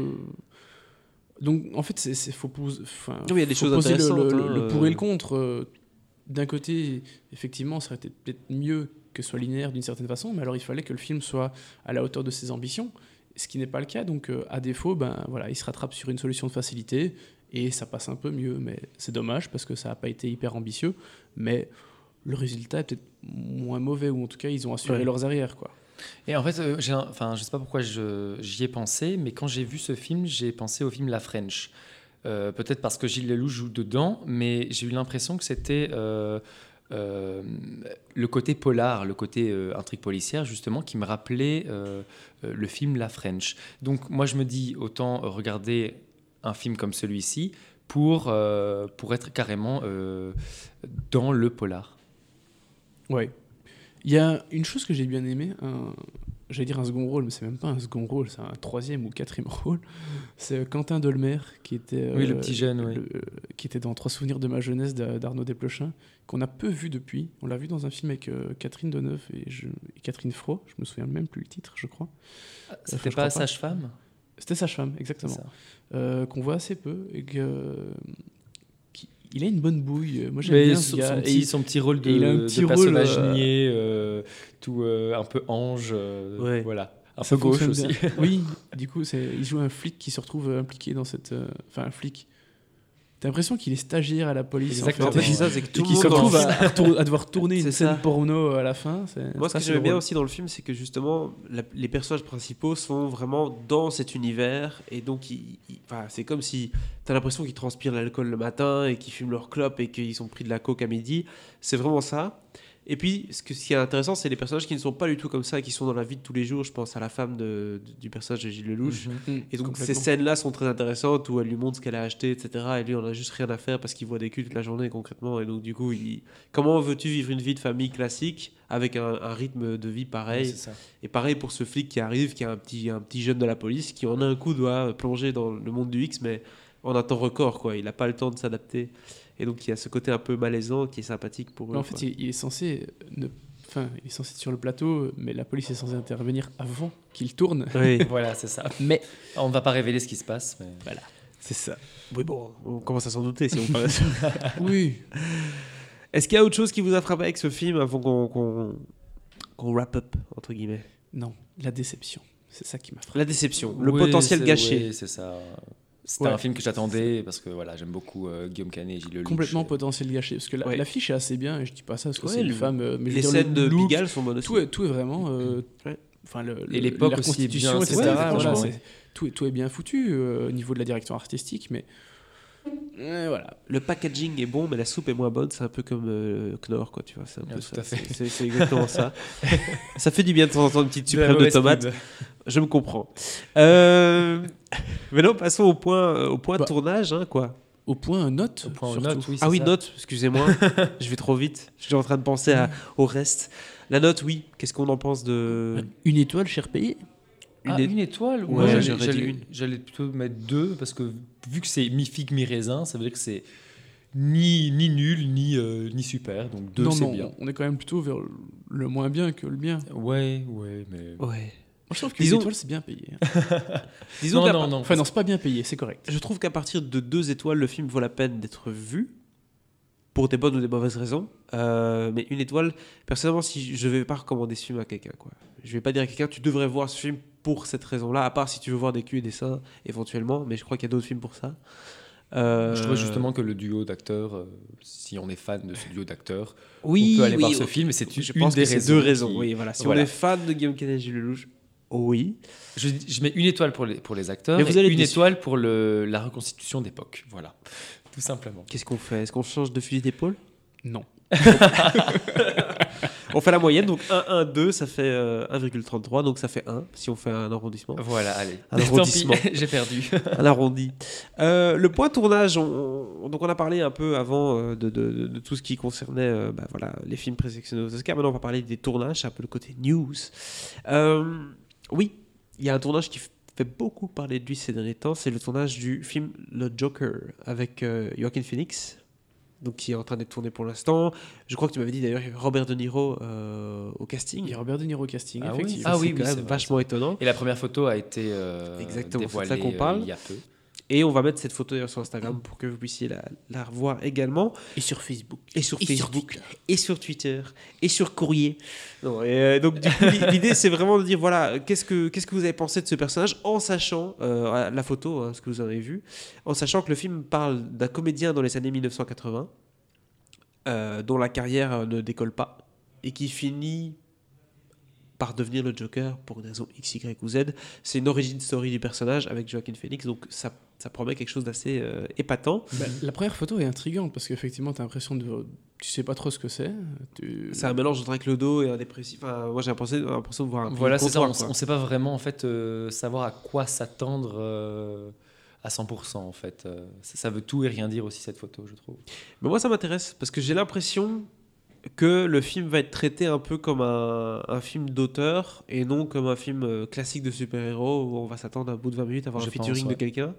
donc, en fait, faut poser il y a des choses poser intéressantes, le pour et le contre. D'un côté, effectivement, ça aurait été peut-être mieux que ce soit linéaire d'une certaine façon, mais alors il fallait que le film soit à la hauteur de ses ambitions, ce qui n'est pas le cas. Donc, à défaut, il se rattrape sur une solution de facilité et ça passe un peu mieux. Mais c'est dommage parce que ça n'a pas été hyper ambitieux, mais le résultat est peut-être moins mauvais, ou en tout cas, ils ont assuré leurs arrières, quoi. Et en fait, je sais pas pourquoi j'y ai pensé, mais quand j'ai vu ce film, j'ai pensé au film La French. Peut-être parce que Gilles Lelouch joue dedans, mais j'ai eu l'impression que c'était le côté polar, le côté intrigue policière, justement, qui me rappelait le film La French. Donc, moi, je me dis, autant regarder un film comme celui-ci pour être carrément dans le polar. Ouais. Il y a une chose que j'ai bien aimé, j'allais dire un second rôle, mais c'est même pas un second rôle, c'est un troisième ou quatrième rôle. C'est Quentin Dolmer qui était Oui, le petit jeune, oui. qui était dans 3 souvenirs de ma jeunesse d'Arnaud Desplechin, qu'on a peu vu depuis. On l'a vu dans un film avec Catherine Deneuve et Catherine Fro. Je me souviens même plus le titre, je crois. C'était je pas crois Sage-Femme? C'était Sage-Femme, exactement. C'est ça. Qu'on voit assez peu et il a une bonne bouille. Moi, j'aime Mais bien son, ce gars. son petit rôle et il a un de petit rôle, personnage niais, tout un peu ange, Ouais. voilà. Un Ça peu gauche fonctionne aussi. bien. Oui, du coup, il joue un flic qui se retrouve impliqué dans cette... Enfin, un flic. T'as l'impression qu'il est stagiaire à la police. Exactement. En fait, C'est ça, c'est que et tout le qu'il se monde retrouve dans- à devoir tourner une C'est scène ça. porno à la fin. Moi, ce que c'est j'aimais bien drôle. aussi dans le film, c'est que justement, les personnages principaux sont vraiment dans cet univers. Et donc, enfin, c'est comme si tu as l'impression qu'ils transpirent l'alcool le matin et qu'ils fument leur clope et qu'ils ont pris de la coke à midi. C'est vraiment ça. Et puis, ce qui est intéressant, c'est les personnages qui ne sont pas du tout comme ça, qui sont dans la vie de tous les jours. Je pense à la femme du personnage de Gilles Lelouch. Et donc, ces Complètement. scènes-là sont très intéressantes où elle lui montre ce qu'elle a acheté, etc. Et lui, on a juste rien à faire parce qu'il voit des culs toute la journée, concrètement. Et donc, du coup, comment veux-tu vivre une vie de famille classique avec un rythme de vie pareil? C'est ça. Et pareil pour ce flic qui arrive, qui est un petit jeune de la police, qui en un coup doit plonger dans le monde du X, mais en un temps record, quoi. Il n'a pas le temps de s'adapter. Et donc, il y a ce côté un peu malaisant qui est sympathique pour eux. Mais en fait, il est censé... il est censé être sur le plateau, mais la police est censée intervenir avant qu'il tourne. Oui, Voilà, c'est ça. Mais On ne va pas révéler ce qui se passe. Mais... voilà. c'est ça. Oui, bon, on commence à s'en douter si on parle de ça. Oui. Est-ce qu'il y a autre chose qui vous a frappé avec ce film avant qu'on wrap up, entre guillemets? Non, la déception. C'est ça qui m'a frappé. La déception, le Oui, potentiel c'est- gâché. oui, c'est ça. C'était Ouais. un film que j'attendais parce que voilà, j'aime beaucoup Guillaume Canet et Gilles Lelouch. Complètement potentiel gâché. Parce que Ouais. l'affiche est assez bien, et je dis pas ça parce que Ouais, c'est une femme. Mais je Les veux dire, scènes le de look, Pigalle sont bonnes aussi. tout est vraiment. Ouais. Enfin, Et l'époque la aussi est bien, constitution, c'est etc. ça, voilà, franchement, tout est bien foutu au niveau de la direction artistique, mais voilà. Le packaging est bon, mais la soupe est moins bonne. C'est un peu comme Knorr, quoi. Tu vois, c'est un peu tout ça. à fait. C'est exactement ça. Ça fait du bien de temps en temps une petite De la suprême de mauvaise tomates. pub. Je me comprends. Maintenant, passons au point Bah, tournage, hein, quoi. Au point note. Au point surtout. note, oui, Ah c'est oui, ça. note, excusez-moi. Je vais trop vite. Je suis en train de penser au reste. La note, oui. Qu'est-ce qu'on en pense de... Une étoile, cher payé. Une étoile. Ouais, Moi, j'aurais dit une. J'allais plutôt mettre 2 parce que vu que c'est mi-figue, mi-raisin, ça veut dire que c'est ni nul, ni super. Donc 2, Non, c'est non, bien. on est quand même plutôt vers le moins bien que le bien. Ouais, mais... Ouais. Moi, je trouve que Disons- une étoile, c'est bien payé. Hein. Disons Non, qu'à non, par- non. Enfin, non, c'est pas bien payé, c'est correct. Je trouve qu'à partir de 2 étoiles, le film vaut la peine d'être vu. Pour des bonnes ou des mauvaises raisons. Mais une étoile, personnellement, si je vais pas recommander ce film à quelqu'un, quoi. Je vais pas dire à quelqu'un, tu devrais voir ce film pour cette raison-là, à part si tu veux voir des culs et des seins, éventuellement, mais je crois qu'il y a d'autres films pour ça. Je trouve justement que le duo d'acteurs, si on est fan de ce duo d'acteurs, oui, on peut aller oui, voir ce ok. film, et c'est Je une pense des que c'est raisons. 2 raisons. qui- Oui, voilà. Si Voilà. on est fan de Guillaume Canet et Gilles Lelouch, oui. Je mets une étoile pour les acteurs, Mais vous et allez une déçu. étoile pour la reconstitution d'époque. Voilà, tout simplement. Qu'est-ce qu'on fait? Est-ce qu'on change de fusil d'épaule? Non. On fait la moyenne, donc 1, 1, 2, ça fait 1,33, donc ça fait 1, si on fait un arrondissement. Voilà, allez. Un Tant arrondissement. pis, j'ai perdu. Un arrondi. Le point tournage, donc on a parlé un peu avant de tout ce qui concernait voilà, les films présélectionnés aux Oscars. Maintenant, on va parler des tournages, c'est un peu le côté news. Oui, il y a un tournage qui fait beaucoup parler de lui ces derniers temps, c'est le tournage du film Le Joker avec Joaquin Phoenix. Donc, qui est en train d'être tourné pour l'instant. Je crois que tu m'avais dit d'ailleurs qu'il y avait Robert De Niro au casting. Il y a Robert De Niro au casting, Ah oui. effectivement. Ça, Ah c'est oui, quand même c'est vrai, vachement étonnant. Et la première photo a été Exactement, c'est de dévoilée ça qu'on parle. il y a peu. Et on va mettre cette photo d'ailleurs sur Instagram pour que vous puissiez la revoir également. Et sur Facebook. Et sur Et sur Facebook, Twitter. et sur Twitter, et sur Courrier. Non, et, donc, du coup, l'idée, c'est vraiment de dire voilà, qu'est-ce que vous avez pensé de ce personnage en sachant la photo, hein, ce que vous en avez vu, en sachant que le film parle d'un comédien dans les années 1980, dont la carrière ne décolle pas, et qui finit par devenir le Joker pour une raison X, Y ou Z. C'est une origin story du personnage avec Joaquin Phoenix, donc ça promet quelque chose d'assez épatant. La première photo est intrigante parce qu'effectivement, tu as l'impression de. Tu sais pas trop ce que c'est. C'est un mélange entre un clodo et un dépressif. Enfin, moi, j'ai l'impression de voir un Voilà, c'est ça. comptoir, On ne sait pas vraiment en fait savoir à quoi s'attendre à 100% en fait. Ça veut tout et rien dire aussi cette photo, je trouve. Mais moi, ça m'intéresse parce que j'ai l'impression que le film va être traité un peu comme un film d'auteur et non comme un film classique de super-héros où on va s'attendre à bout de 20 minutes à avoir un featuring de quelqu'un.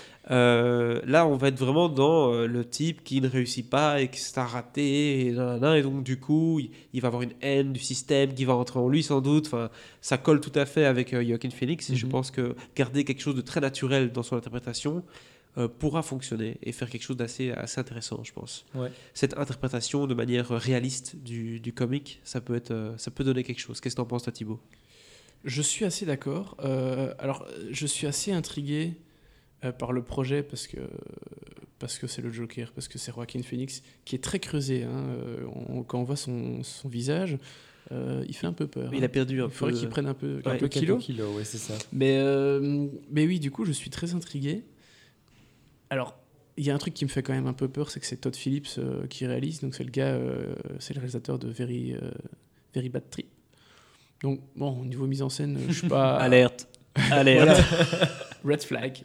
Là, on va être vraiment dans le type qui ne réussit pas et qui s'est raté et donc du coup, il va avoir une haine du système qui va rentrer en lui sans doute. Enfin, ça colle tout à fait avec Joaquin Phoenix et je pense que garder quelque chose de très naturel dans son interprétation pourra fonctionner et faire quelque chose d'assez assez intéressant, je pense. Ouais. Cette interprétation de manière réaliste du comic, ça peut donner quelque chose. Qu'est-ce que t'en penses, toi, Thibaut ? Je suis assez d'accord. Alors, je suis assez intrigué par le projet parce que c'est le Joker, parce que c'est Joaquin Phoenix qui est très creusé. Hein. Quand on voit son visage, il fait un peu peur. Il a perdu un peu. Il faudrait qu'il prenne un peu Quelques kilos. Ouais, c'est ça. Mais oui, du coup, je suis très intrigué. Alors, il y a un truc qui me fait quand même un peu peur, c'est que c'est Todd Phillips qui réalise. Donc, c'est le gars, c'est le réalisateur de Very Bad Trip. Donc, bon, au niveau mise en scène, je suis pas. Alerte. Voilà. Red flag.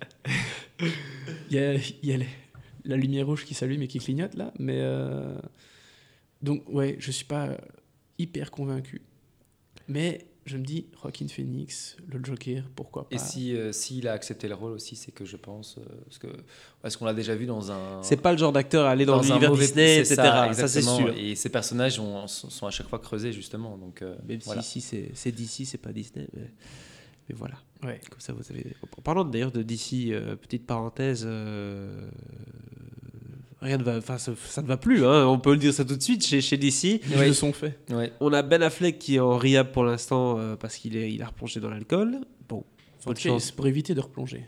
Il y a la lumière rouge qui s'allume et qui clignote là. Mais donc, ouais, je suis pas hyper convaincu. Mais je me dis, Joaquin Phoenix, le Joker, pourquoi pas. Et s'il a accepté le rôle aussi, c'est que je pense. Parce qu'on l'a déjà vu dans un. C'est pas le genre d'acteur à aller dans un l'univers mauvais- Disney, c'est etc. ça, c'est exactement. sûr. Et ces personnages sont à chaque fois creusés, justement. Donc, Même voilà. si ici c'est DC, c'est pas Disney. Mais voilà. Ouais. Comme ça, vous savez. En parlant d'ailleurs de DC, petite parenthèse. Rien ne va, enfin, ça ne va plus, hein, on peut le dire ça tout de suite chez DC. Les jeux sont faits. Ouais. On a Ben Affleck qui est en rehab pour l'instant parce qu'il a replongé dans l'alcool. Bon, En tout cas, c'est pour éviter de replonger.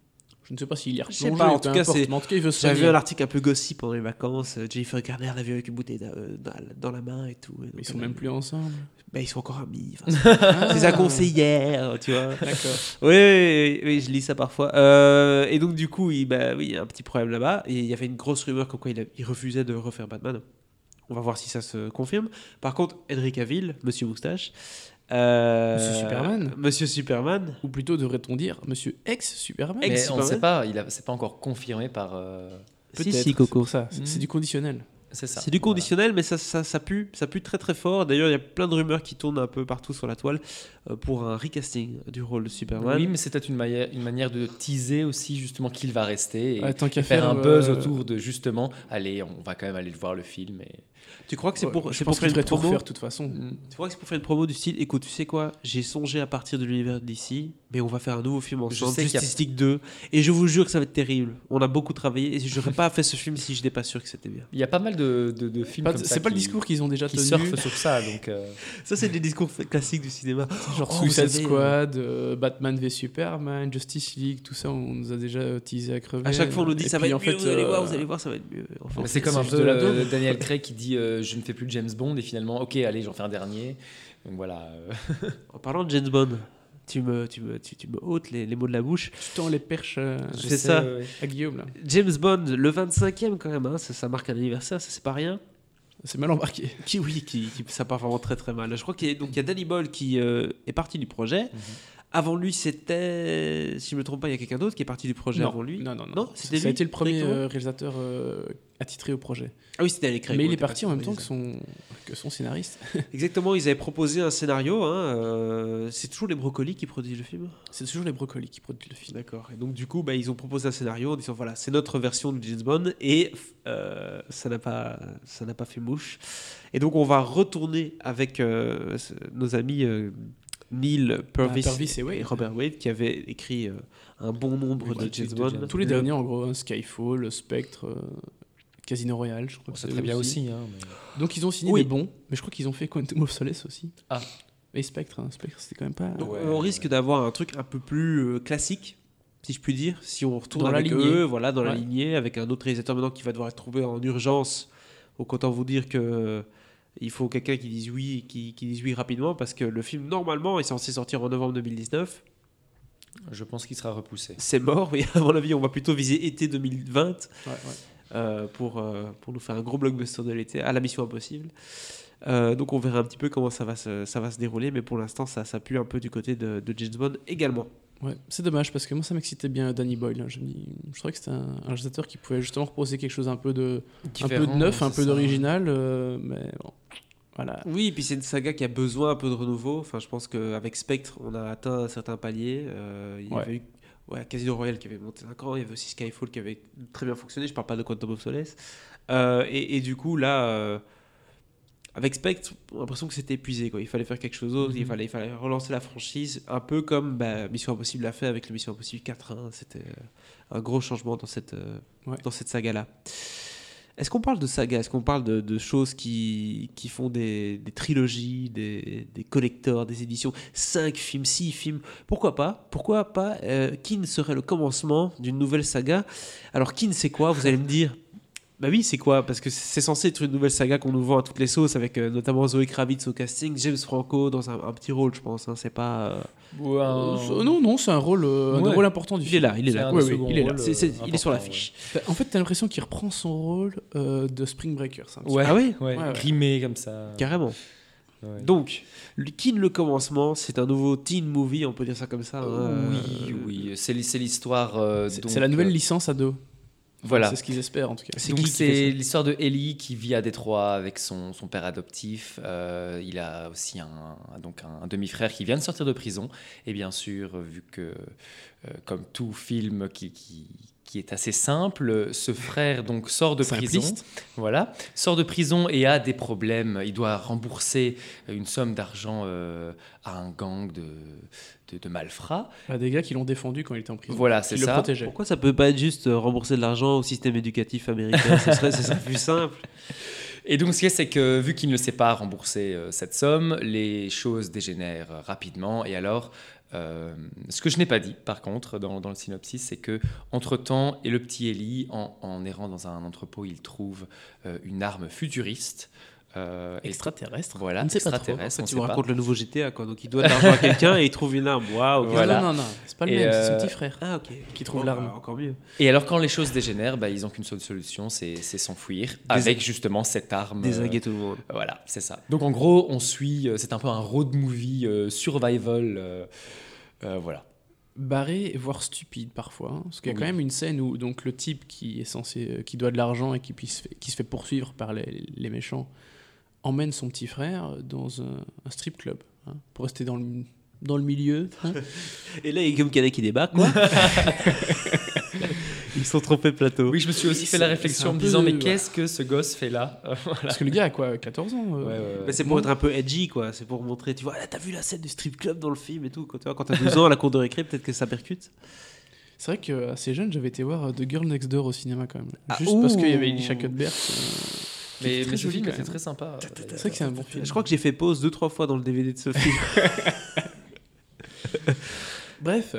Je ne sais pas s'il y a Je sais replongé. pas, en peu tout cas, importe, c'est- mais en tout cas, il veut se J'avais vu soigner. un article un peu gossip pendant les vacances. Jennifer Garner l'a vu avec une bouteille dans la main et tout. Et donc, Ils sont même plus ensemble. Ben, ils sont encore amis. Enfin, c'est sa conseillère, tu vois. D'accord. Oui, je lis ça parfois. Et donc, du coup, il y a un petit problème là-bas. Et il y avait une grosse rumeur comme quoi il refusait de refaire Batman. On va voir si ça se confirme. Par contre, Henry Cavill, Monsieur Moustache. Monsieur Superman. Monsieur Superman. Ou plutôt, devrait-on dire, Monsieur Ex-Superman. Ex- Mais on ne sait Superman. pas, c'est pas encore confirmé par. Peut-être, Si, Coco. c'est pour ça. C'est Mm. du conditionnel. C'est ça. C'est du conditionnel, mais ça pue très très fort. D'ailleurs, il y a plein de rumeurs qui tournent un peu partout sur la toile pour un recasting du rôle de Superman. Oui, mais c'est peut-être une manière de teaser aussi justement qu'il va rester et Ouais, tant qu'à faire faire un buzz autour de justement, allez, on va quand même aller le voir le film. Et... Tu crois que c'est pour, je c'est pense pour qu'il faire une devrait tout promo refaire de toute façon. Tu crois que c'est pour faire une promo du style écoute, tu sais quoi, j'ai songé à partir de l'univers d'ici, mais on va faire un nouveau film ensemble, sais qu'il y a- Justice League 2, et je vous jure que ça va être terrible. On a beaucoup travaillé et je n'aurais pas fait ce film si je n'étais pas sûr que c'était bien. Il y a pas mal de films comme ça C'est pas le qui- discours qu'ils ont déjà qui tenu. surfent sur ça. Donc, Ça, c'est des discours classiques du cinéma. Genre Oh, vous Suicide savez, Squad, Batman v Superman, Justice League, tout ça, on nous a déjà teasé à crever. À chaque fois, on nous dit Et ça va puis, être mieux, vous allez voir, ça va être mieux. Enfin, mais c'est comme un juste peu de la daube. Daniel Craig qui dit je ne fais plus de James Bond et finalement ok allez j'en fais un dernier. Donc voilà. En parlant de James Bond, tu me ôtes les mots de la bouche. Tu tends les perches Je C'est sais, ça. ouais. à Guillaume, là. James Bond, le 25e quand même, hein, ça marque un anniversaire, ça c'est pas rien. C'est mal embarqué. Ça part vraiment très très mal. Je crois qu'il y a Danny Boyle qui est parti du projet. Avant lui, c'était, si je me trompe pas, il y a quelqu'un d'autre qui est parti du projet avant lui. Non, c'était ça a lui, été le premier directement réalisateur attitré au projet. Ah oui, c'était Alex Craig. Mais il ouais, est parti en même temps c'est que son scénariste. Exactement, ils avaient proposé un scénario. Hein, c'est toujours les Brocolis qui produisent le film. C'est toujours les Brocolis qui produisent le film. D'accord. Et donc du coup, ils ont proposé un scénario en disant voilà, c'est notre version de James Bond et ça n'a pas fait mouche. Et donc on va retourner avec nos amis Neil Purvis, Purvis et Wade. Robert Wade qui avaient écrit un bon nombre de James Bond. Tous les derniers, en gros, hein, Skyfall, Spectre, Casino Royale, je crois que C'est très bien aussi. Hein, mais- Donc ils ont signé Oui. des bons, mais je crois qu'ils ont fait Quantum of Solace aussi. Ah. Et Spectre, Spectre c'était quand même pas. Donc Ouais, on risque d'avoir un truc un peu plus classique, si je puis dire, si on retourne Dans la avec lignée. eux, voilà, dans la Ouais. lignée, avec un autre réalisateur maintenant qui va devoir être trouvé en urgence. Donc autant vous dire que Il faut quelqu'un qui dise oui, qui dise oui rapidement, parce que le film, normalement, est censé sortir en novembre 2019. Je pense qu'il sera repoussé. C'est mort, mais à mon avis, on va plutôt viser été 2020 Ouais. pour nous faire un gros blockbuster de l'été, à la Mission Impossible. Donc on verra un petit peu comment ça va se dérouler, mais pour l'instant, ça pue un peu du côté de James Bond également. Ouais, c'est dommage parce que moi ça m'excitait bien Danny Boyle. Hein. Je trouvais que c'était un réalisateur qui pouvait justement proposer quelque chose un peu de neuf, un peu d'original, mais bon, voilà. Oui, et puis c'est une saga qui a besoin un peu de renouveau. Enfin, je pense qu'avec Spectre, on a atteint un certain palier. Il y avait eu Casino Royale qui avait monté d'un cran, il y avait aussi Skyfall qui avait très bien fonctionné. Je parle pas de Quantum of Solace. Et du coup, là, avec Spectre, on a l'impression que c'était épuisé, quoi. Il fallait faire quelque chose d'autre, il fallait relancer la franchise, un peu comme Mission Impossible l'a fait avec le Mission Impossible 4. Hein. C'était un gros changement dans cette saga-là. Est-ce qu'on parle de saga? Est-ce qu'on parle de choses qui font des trilogies, des collectors, des éditions, 5 films, 6 films? Pourquoi pas? Kin serait le commencement d'une nouvelle saga. Alors Kin, c'est quoi? Vous allez me dire. Bah oui, c'est quoi? Parce que c'est censé être une nouvelle saga qu'on nous vend à toutes les sauces, avec notamment Zoe Kravitz au casting, James Franco dans un petit rôle, je pense. Hein. C'est pas. Non, c'est un rôle important du film. Il est là. Oui, il est là. Il est sur l'affiche. En fait, t'as l'impression qu'il reprend son rôle de Spring Breakers. Ouais. Ah oui? Ouais. Grimé comme ça. Carrément. Ouais. Donc, Kin le commencement, c'est un nouveau teen movie, on peut dire ça comme ça. Hein. Oui. C'est l'histoire. C'est la nouvelle licence ado. Voilà. C'est ce qu'ils espèrent en tout cas. C'est l'histoire de Ellie qui vit à Détroit avec son père adoptif. Il a aussi un demi-frère qui vient de sortir de prison. Et bien sûr, vu que, comme tout film qui est assez simple, ce frère donc sort de prison. Voilà, sort de prison et a des problèmes. Il doit rembourser une somme d'argent à un gang de malfrats. Des gars qui l'ont défendu quand il était en prison. Voilà, c'est ça. Le protégeaient. Pourquoi ça peut pas être juste rembourser de l'argent au système éducatif américain? Ce serait plus simple. Et donc, ce qu'il y a, c'est que vu qu'il ne sait pas rembourser cette somme, les choses dégénèrent rapidement. Et alors, ce que je n'ai pas dit, par contre, dans le synopsis, c'est que entre-temps, et le petit Ellie, en errant dans un entrepôt, il trouve une arme futuriste. Extraterrestre. Voilà, on ne sait pas trop. extraterrestre. En fait, tu me racontes le nouveau GTA, quoi. Donc il doit de l'argent à quelqu'un et il trouve une arme. Waouh. Voilà. Non, c'est pas le même, c'est son petit frère. Ah, ok. Qui trouve l'arme. Encore mieux. Et alors, quand les choses dégénèrent, ils n'ont qu'une seule solution, c'est s'enfuir avec justement cette arme. Désinguer tout le monde. Voilà, c'est ça. Donc en gros, on suit, c'est un peu un road movie survival. Voilà. Barré, voire stupide parfois. Hein, parce qu'il y a quand même une scène où donc, le type qui est censé, qui doit de l'argent et qui se fait poursuivre par les méchants emmène son petit frère dans un strip club, hein, pour rester dans le milieu. Hein. Et là, il y a Guillaume Canet qui débarque, quoi. Ils sont trompés de plateau. Oui, je me suis aussi fait la réflexion en me disant, mais qu'est-ce que ce gosse fait là? Voilà. Parce que le gars a quoi, 14 ans Mais c'est pour être un peu edgy, quoi. C'est pour montrer, tu vois, là, t'as vu la scène du strip club dans le film et tout. Quand t'as 12 ans à la cour de récré, peut-être que ça percute. C'est vrai qu'assez jeune, j'avais été voir The Girl Next Door au cinéma quand même. Juste parce qu'il y avait Elisha Cuthbert. Mais ce film était très sympa. C'est vrai que c'est un bon film. Je crois que j'ai fait pause 2-3 fois dans le DVD de ce film. Bref.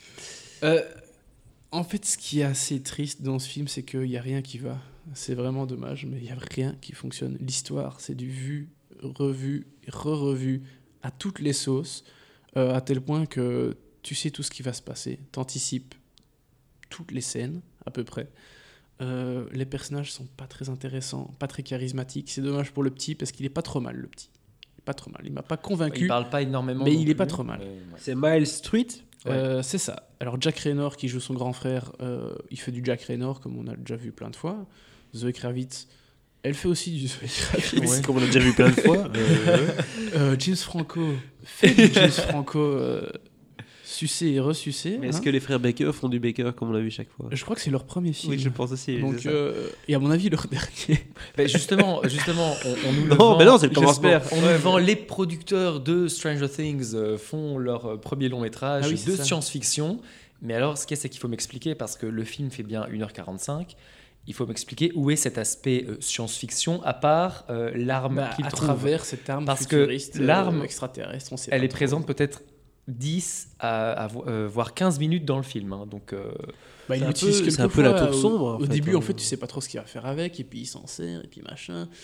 En fait, ce qui est assez triste dans ce film, c'est qu'il n'y a rien qui va. C'est vraiment dommage, mais il n'y a rien qui fonctionne. L'histoire, c'est du vu, revu, re-revu, à toutes les sauces, à tel point que tu sais tout ce qui va se passer. T'anticipes toutes les scènes, à peu près. Les personnages sont pas très intéressants, pas très charismatiques. C'est dommage pour le petit, parce qu'il est pas trop mal, le petit. Il est pas trop mal. Il m'a pas convaincu. Il parle pas énormément. Mais il est pas trop mal. C'est Miles Street. C'est ça. Alors Jack Raynor qui joue son grand frère, il fait du Jack Raynor comme on a déjà vu plein de fois. Zoe Kravitz, elle fait aussi du Zoe Kravitz comme on a déjà vu plein de fois. James Franco fait du James Franco sucé et ressucé. Mais est-ce que les frères Baker font du Baker comme on l'a vu chaque fois? Je crois que c'est leur premier film. Oui, je pense aussi. Donc, et à mon avis, leur dernier. Justement, on nous le non, vend. Mais non, c'est le commencement. On nous vend. Les producteurs de Stranger Things font leur premier long métrage de science-fiction. Mais alors, ce qu'il y a, c'est qu'il faut m'expliquer, parce que le film fait bien 1h45. Il faut m'expliquer où est cet aspect science-fiction, à part l'arme qu'il trouve. À travers cette arme parce futuriste, que l'arme extraterrestre, on sait elle pas est trop. présente peut-être 10 voire 15 minutes dans le film. Hein, donc, il l'utilise c'est un peu la tour sombre. Au début, en fait, tu sais pas trop ce qu'il va faire avec, et puis il s'en sert, et puis machin.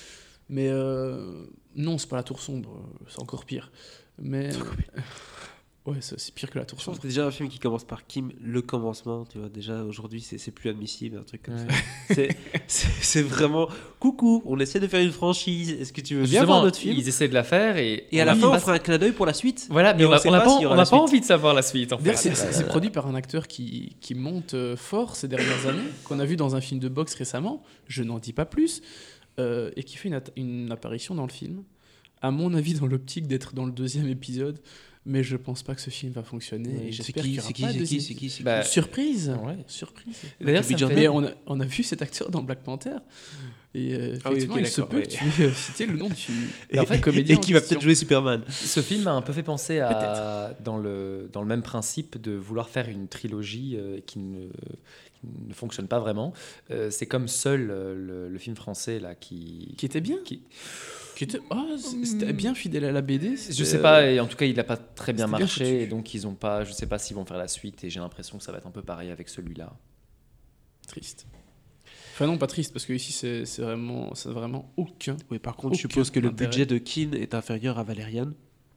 Mais non, c'est pas la tour sombre, c'est encore pire. Mais ouais, c'est pire que la tour Je pense sombre. que déjà un film qui commence par Kim, le commencement, tu vois, déjà aujourd'hui c'est plus admissible, un truc comme Ouais. ça. C'est vraiment coucou, on essaie de faire une franchise, est-ce que tu veux bien Justement, voir notre film? ils essaient de la faire et Et à la on fin on passe- fera un clin d'œil pour la suite. Voilà, mais Et on n'a sait pas s'il y aura la pas suite. envie de savoir la suite en fait. D'ailleurs, c'est produit par un acteur qui monte fort ces dernières années, qu'on a vu dans un film de boxe récemment, je n'en dis pas plus, et qui fait une apparition dans le film. À mon avis, dans l'optique d'être dans le 2e épisode, mais je pense pas que ce film va fonctionner. Et j'espère qu'il y aura pas de deuxième. Bah, Surprise, ouais. surprise. D'ailleurs, ça me Jordan. fait- Mais on a vu cet acteur dans Black Panther. Et Ah oui, effectivement, ok, il se d'accord, peut ouais. que tu aies cité le nom Et, en fait, comédien et qui en va question. peut-être jouer Superman. Ce film m'a un peu fait penser à dans le même principe de vouloir faire une trilogie qui ne fonctionne pas vraiment. C'est comme Seul, le film français là Qui était bien. qui- C'était bien fidèle à la BD. je sais pas, et en tout cas il n'a pas très bien c'était bien marché, foutu. et donc ils ont pas, je sais pas s'ils vont faire la suite, et j'ai l'impression que ça va être un peu pareil avec celui-là. Triste. Enfin non, pas triste, parce que ici ça n'a vraiment aucun. Oui, par contre, je Aucun suppose que le intérêt. budget de Keane est inférieur à Valérian.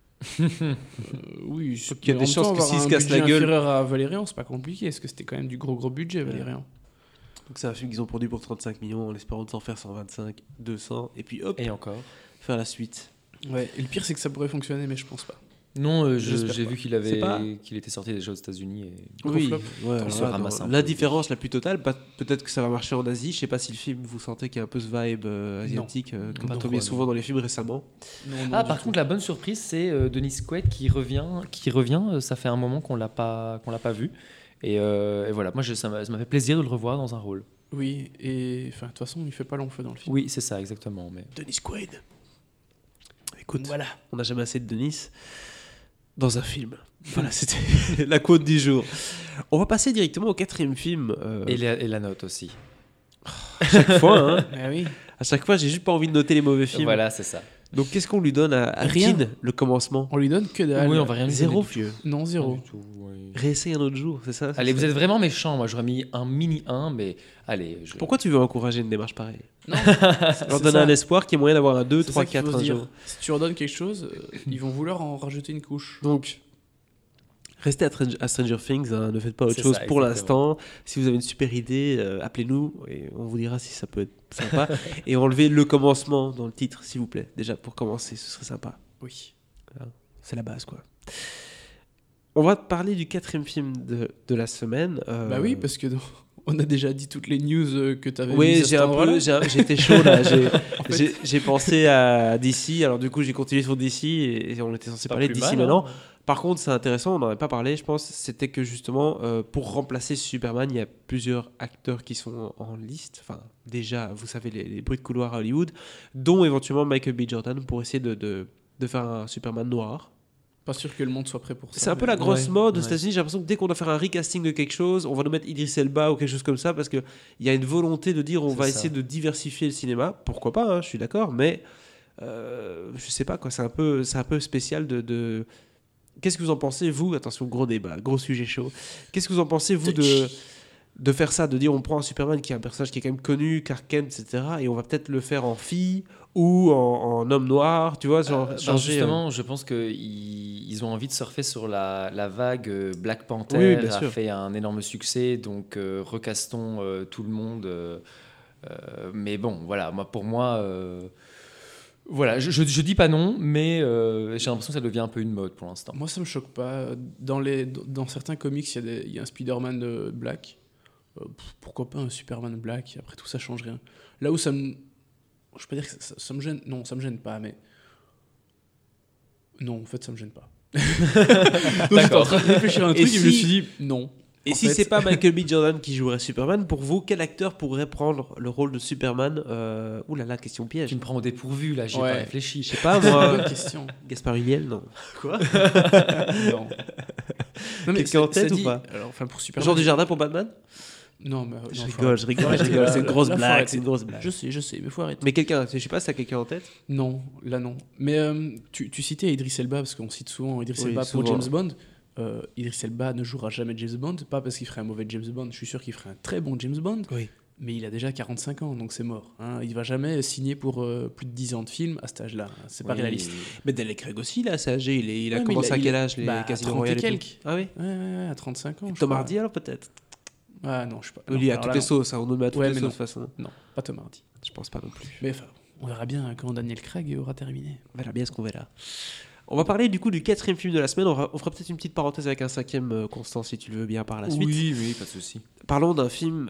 Oui, Donc, il y a des chances que s'il se casse la gueule- inférieur à Valérian, c'est pas compliqué, parce que c'était quand même du gros budget, Valérian. Donc c'est un film qu'ils ont produit pour 35 millions en espérant de s'en faire 125, 200, et puis hop, Et encore. faire la suite. Ouais. Et le pire, c'est que ça pourrait fonctionner, mais je pense pas. Non, J'espère j'ai pas. vu qu'il C'est pas- qu'il était sorti déjà aux États-Unis. Et... Gros Oui, flop. ouais, On voilà, se ramasse dans un peu. l'indifférence la plus totale. Peut-être que ça va marcher en Asie. Je sais pas si le film, vous sentez qu'il y a un peu ce vibe asiatique, comme pas on trop, met non. souvent dans les films récemment. Non, Ah, du par tout. contre, la bonne surprise, c'est Denis Quaid qui revient. Ça fait un moment qu'on l'a pas vu. Et voilà, moi, ça m'a fait plaisir de le revoir dans un rôle. Oui, et enfin, de toute façon, il fait pas long feu dans le film. Oui, c'est ça, exactement. Mais... Denis Quaid. Écoute, Voilà. on n'a jamais assez de Denis dans un film. Voilà, c'était la quote du jour. On va passer directement au 4e film. Et la note aussi. À chaque fois, hein. Ah oui. À chaque fois, j'ai juste pas envie de noter les mauvais films. Voilà, c'est ça. Donc, qu'est-ce qu'on lui donne à Rien. Keane, le commencement? On lui donne que dalle. Oui, on va rien lui Zéro, donner du vieux. Non, tout. zéro. Pas du tout, oui. Réessaye un autre jour, c'est ça? Allez, vous êtes vraiment méchants. Moi, j'aurais mis un mini 1, mais allez. Pourquoi tu veux encourager une démarche pareille? Non. Leur donner un espoir qu'il y a moyen d'avoir un 2, C'est 3, ça qu'il faut 4 se un dire. jour. Si tu leur donnes quelque chose, ils vont vouloir en rajouter une couche. Donc, restez à Stranger Things, hein, ne faites pas autre C'est chose ça, pour exactement. l'instant. Si vous avez une super idée, appelez-nous et on vous dira si ça peut être sympa. Et enlevez le commencement dans le titre, s'il vous plaît. Déjà, pour commencer, ce serait sympa. Oui. C'est la base, quoi. On va parler du 4e film de la semaine. Bah oui, parce que on a déjà dit toutes les news que tu avais Oui, mises à cet endroit-là. j'étais chaud là. J'ai pensé à DC, alors du coup j'ai continué sur DC et on était censé Pas parler de plus DC mal, maintenant. hein. Par contre, c'est intéressant, on n'en avait pas parlé, je pense. C'était que justement, pour remplacer Superman, il y a plusieurs acteurs qui sont en liste. Enfin, déjà, vous savez, les bruits de couloir à Hollywood, dont éventuellement Michael B. Jordan pour essayer de faire un Superman noir. Pas sûr que le monde soit prêt pour ça. C'est un peu la mais- grosse Ouais, mode aux ouais. États-Unis. J'ai l'impression que dès qu'on doit faire un recasting de quelque chose, on va nous mettre Idris Elba ou quelque chose comme ça parce qu'il y a une volonté de dire on C'est va ça. essayer de diversifier le cinéma. Pourquoi pas, hein, je suis d'accord, mais je sais pas quoi. C'est un peu spécial de. Qu'est-ce que vous en pensez, vous? Attention, gros débat, gros sujet chaud. Qu'est-ce que vous en pensez, vous, de faire ça, de dire on prend un Superman qui est un personnage qui est quand même connu, Clark Kent, etc., et on va peut-être le faire en fille ou en homme noir, tu vois, genre, changer. Justement, je pense qu'ils ont envie de surfer sur la vague Black Panther Oui, bien a sûr. fait un énorme succès, donc recastons tout le monde. Mais bon, voilà, pour moi, voilà, je dis pas non, mais j'ai l'impression que ça devient un peu une mode pour l'instant. Moi, ça me choque pas. Dans certains comics, il y a un Spider-Man black. Pourquoi pas un Superman black? Après tout, ça change rien. Là où ça me. Je peux pas dire que ça me gêne. Non, ça me gêne pas, mais. Non, en fait, ça me gêne pas. Donc, j'étais en train de réfléchir à un Et truc et je me si- suis dit non. Et En si fait- c'est pas Michael B. Jordan qui jouerait Superman, pour vous, quel acteur pourrait prendre le rôle de Superman? Ouh là là, question piège. Tu me prends au dépourvu, là, j'ai Ouais. pas réfléchi. Je sais pas, C'est une moi. bonne question. Gaspard Ulliel, non. Quoi? Non. Non, Quelqu'un en tête ou pas? Alors, enfin, pour Superman. Jean Dujardin pour Batman? Non, mais. Je non, faut rigole, je rigole, je arrêter, rigole. là. C'est une grosse Là, faut blague, arrêter. c'est une grosse blague. Je sais, mais faut arrêter. Mais quelqu'un, je sais pas si t'as quelqu'un en tête. Non, là non. Mais tu citais Idris Elba, parce qu'on cite souvent Idris Oui, Elba souvent. pour James Bond. Idris Elba ne jouera jamais James Bond, pas parce qu'il ferait un mauvais James Bond, je suis sûr qu'il ferait un très bon James Bond, Oui. mais il a déjà 45 ans, donc c'est mort. Hein. Il va jamais signer pour plus de 10 ans de film à cet âge-là. Hein. C'est pas Oui. réaliste. Mais Daniel Craig aussi, là, c'est âgé. Il a Ouais, mais commencé à quel âge, les à Casino 30 Royale et et tout quelques. Ah oui. Ouais, à 35 ans. je Tom crois. Hardy, alors, peut-être. Ah non, je sais pas. Lui, à alors toutes là, les non. sauces, hein, on nous met à toutes Ouais, les mais sauces, de non. toute façon. Non, pas Tom Hardy. Je pense pas non plus. Mais enfin, on verra bien quand Daniel Craig aura terminé. On verra bien ce qu'on verra. On va parler du coup du 4e film de la semaine. On fera peut-être une petite parenthèse avec un 5e, Constant, si tu le veux bien, par la suite. Oui, pas de souci. Parlons d'un film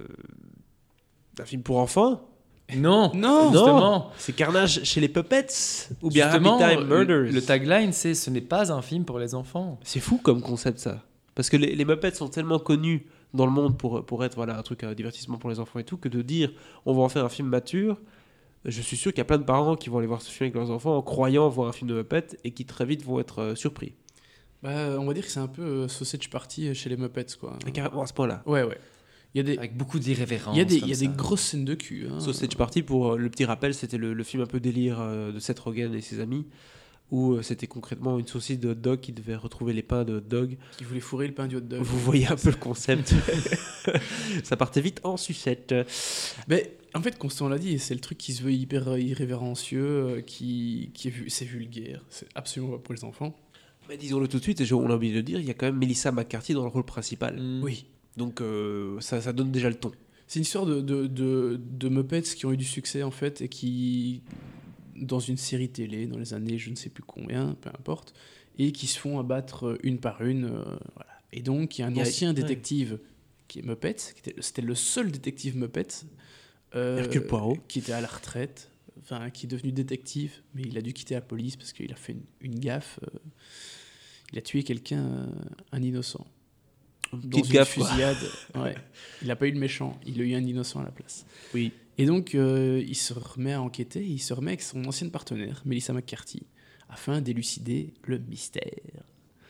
pour enfants. Non, Non, justement. C'est Carnage chez les Puppets ou bien Justement, Happy Time Murders. le tagline, c'est ce n'est pas un film pour les enfants. C'est fou comme concept, ça. Parce que les Muppets sont tellement connus dans le monde pour être un truc à divertissement pour les enfants et tout, que de dire on va en faire un film mature, je suis sûr qu'il y a plein de parents qui vont aller voir ce film avec leurs enfants en croyant voir un film de Muppets et qui très vite vont être surpris. Bah, on va dire que c'est un peu Sausage Party chez les Muppets, quoi. Et carrément à ce point-là. Ouais. Il y a des, Avec beaucoup d'irrévérence. il y a des grosses scènes de cul. Hein. Sausage Party, pour le petit rappel, c'était le film un peu délire de Seth Rogen et ses amis, où c'était concrètement une saucisse de hot dog qui devait retrouver les pains de hot dog. Qui voulait fourrer le pain du hot dog. Vous voyez un peu le concept. Ça partait vite en sucette. Mais en fait, Constant l'a dit, c'est le truc qui se veut hyper irrévérencieux, c'est vulgaire, c'est absolument pas pour les enfants. Mais disons-le tout de suite, et on a oublié de le dire, il y a quand même Melissa McCarthy dans le rôle principal. Oui. Donc ça donne déjà le ton. C'est une histoire de Muppets qui ont eu du succès en fait et qui, dans une série télé, dans les années je ne sais plus combien, peu importe, et qui se font abattre une par une. Voilà. Et donc il y a un ancien détective qui est Muppet, c'était le seul détective Muppet, Hercule Poirot, qui était à la retraite, enfin qui est devenu détective, mais il a dû quitter la police parce qu'il a fait une gaffe. Il a tué quelqu'un, un innocent. Dans une gaffe, quoi. fusillade. Ouais. Il n'a pas eu le méchant, il a eu un innocent à la place. Oui. Et donc, il se remet à enquêter, il se remet avec son ancienne partenaire, Melissa McCarthy, afin d'élucider le mystère.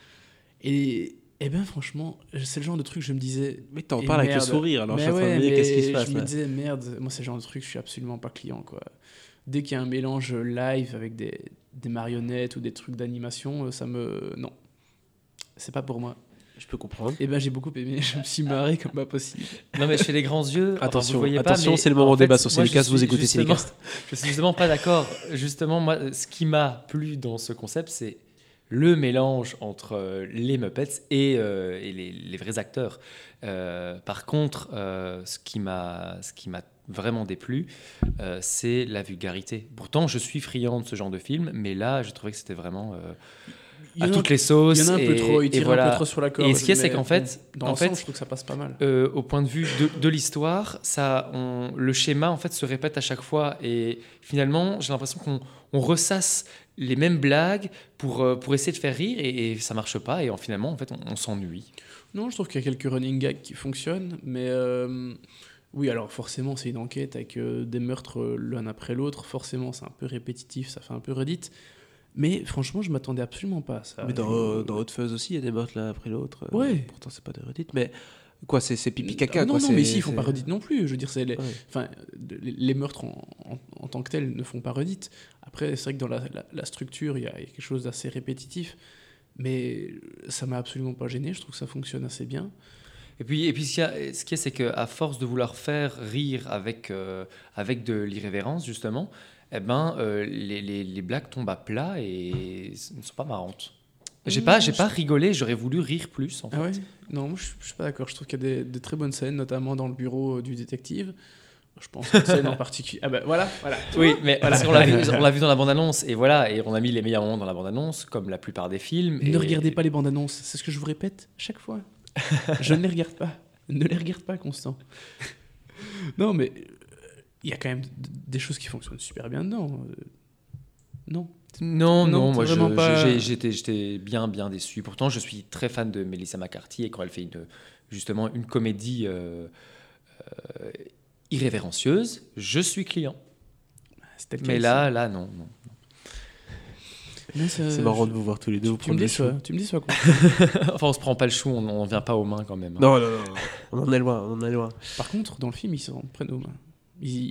Et ben franchement, c'est le genre de truc, je me disais... Mais t'en et parles avec le merde. sourire, alors Mais je suis en train de me ouais, dire qu'est-ce qui se mais passe je me là. disais, merde, moi c'est le genre de truc, je suis absolument pas client, quoi. Dès qu'il y a un mélange live avec des marionnettes ou des trucs d'animation, ça me... Non. C'est pas pour moi. Je peux comprendre. Et ben j'ai beaucoup aimé, je me suis marré comme pas possible. Non, mais je fais les grands yeux. Enfin, Attention, vous voyez attention, pas, mais c'est le moment en fait, débat sur moi, Cinécast, je vous suis écoutez justement- Cinécast. Je suis justement pas d'accord. Justement, moi, ce qui m'a plu dans ce concept, c'est le mélange entre les Muppets et les vrais acteurs. Par contre, ce qui m'a vraiment déplu, c'est la vulgarité. Pourtant, je suis friand de ce genre de film, mais là, je trouvais que c'était vraiment à toutes les sauces. Il y en a un peu trop, il et tire voilà. un peu trop sur la corde. Et ce qu'il y a, c'est mais qu'en fait, dans en l'ensemble, fait, je trouve que ça passe pas mal. au point de vue de l'histoire, le schéma en fait se répète à chaque fois et finalement j'ai l'impression qu'on ressasse les mêmes blagues pour essayer de faire rire et ça marche pas et finalement en fait on s'ennuie. Non, je trouve qu'il y a quelques running gags qui fonctionnent, mais oui, alors forcément, c'est une enquête avec des meurtres l'un après l'autre. Forcément, c'est un peu répétitif, ça fait un peu redite. Mais franchement, je m'attendais absolument pas à ça. Mais dans Hot Fuzz aussi, il y a des meurtres l'un après l'autre. Ouais. Pourtant, c'est pas des redites, mais quoi, c'est pipi caca. Non, quoi, non, c'est- mais ici, ils font c'est- pas redite non plus. Je veux dire, Ouais. enfin, les meurtres en tant que tels ne font pas redite. Après, c'est vrai que dans la structure, il y a quelque chose d'assez répétitif. Mais ça m'a absolument pas gêné. Je trouve que ça fonctionne assez bien. Et puis ce qu'il y a, c'est qu'à force de vouloir faire rire avec de l'irrévérence justement, eh ben les blagues tombent à plat et ne sont pas marrantes. J'ai pas rigolé, j'aurais voulu rire plus en fait. Ah ouais? Non, moi je suis pas d'accord. Je trouve qu'il y a des très bonnes scènes, notamment dans le bureau du détective. Je pense à une scène en particulier. Ah ben voilà. Oui, mais Voilà. parce qu'on l'a vu dans la bande-annonce et voilà, et on a mis les meilleurs moments dans la bande-annonce, comme la plupart des films. Ne regardez pas les bandes annonces. C'est ce que je vous répète chaque fois. Je ne les regarde pas. Ne les regarde pas, Constant. Non, mais il y a quand même des choses qui fonctionnent super bien dedans. Non. Non, Non, moi c'est vraiment pas- j'étais bien déçu. Pourtant, je suis très fan de Melissa McCarthy et quand elle fait justement une comédie irrévérencieuse, je suis client. C'était le Mais cas là, non. ici. C'est marrant de vous voir tous les deux vous Tu me prendre le dis chou. ça. Tu me dis ça, quoi. Enfin, on se prend pas le chou, on n'en vient pas aux mains quand même. Non, on en est loin. Par contre, dans le film, ils s'en prennent aux mains.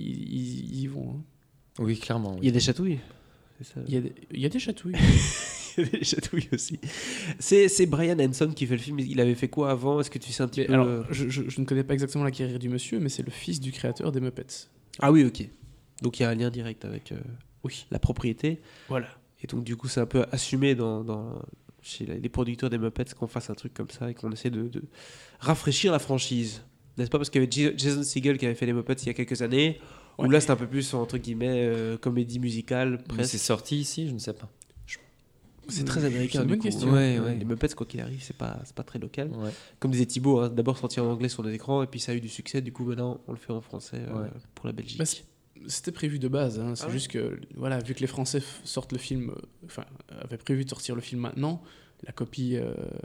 Ils y vont. Hein. Oui, clairement. Il y a des chatouilles. C'est ça. Il y a des chatouilles. Il y avait les chatouilles aussi. C'est Brian Henson qui fait le film. Il avait fait quoi avant? Est-ce que tu sais un petit Mais peu alors, je ne connais pas exactement la carrière du monsieur, mais c'est le fils du créateur des Muppets. Ah oui, ok. Donc il y a un lien direct avec Oui. la propriété. Voilà. Et donc du coup, c'est un peu assumé chez les producteurs des Muppets qu'on fasse un truc comme ça et qu'on essaie de rafraîchir la franchise. N'est-ce pas? Parce qu'il y avait Jason Segel qui avait fait les Muppets il y a quelques années. Où Ouais. là, c'est un peu plus, entre guillemets, comédie musicale, Mais presque. c'est sorti ici, je ne sais pas. C'est très américain. C'est une du bonne coup. question. Ouais, ouais. Les Muppets, quoi qu'il arrive, c'est pas très local. Ouais. Comme disait Thibaut, hein, d'abord sorti en anglais sur les écrans, et puis ça a eu du succès. Du coup, maintenant, on le fait en français Ouais. pour la Belgique. Bah, c'était prévu de base. Hein. C'est Ah ouais. juste que, voilà, vu que les Français sortent le film, avaient prévu de sortir le film maintenant, la copie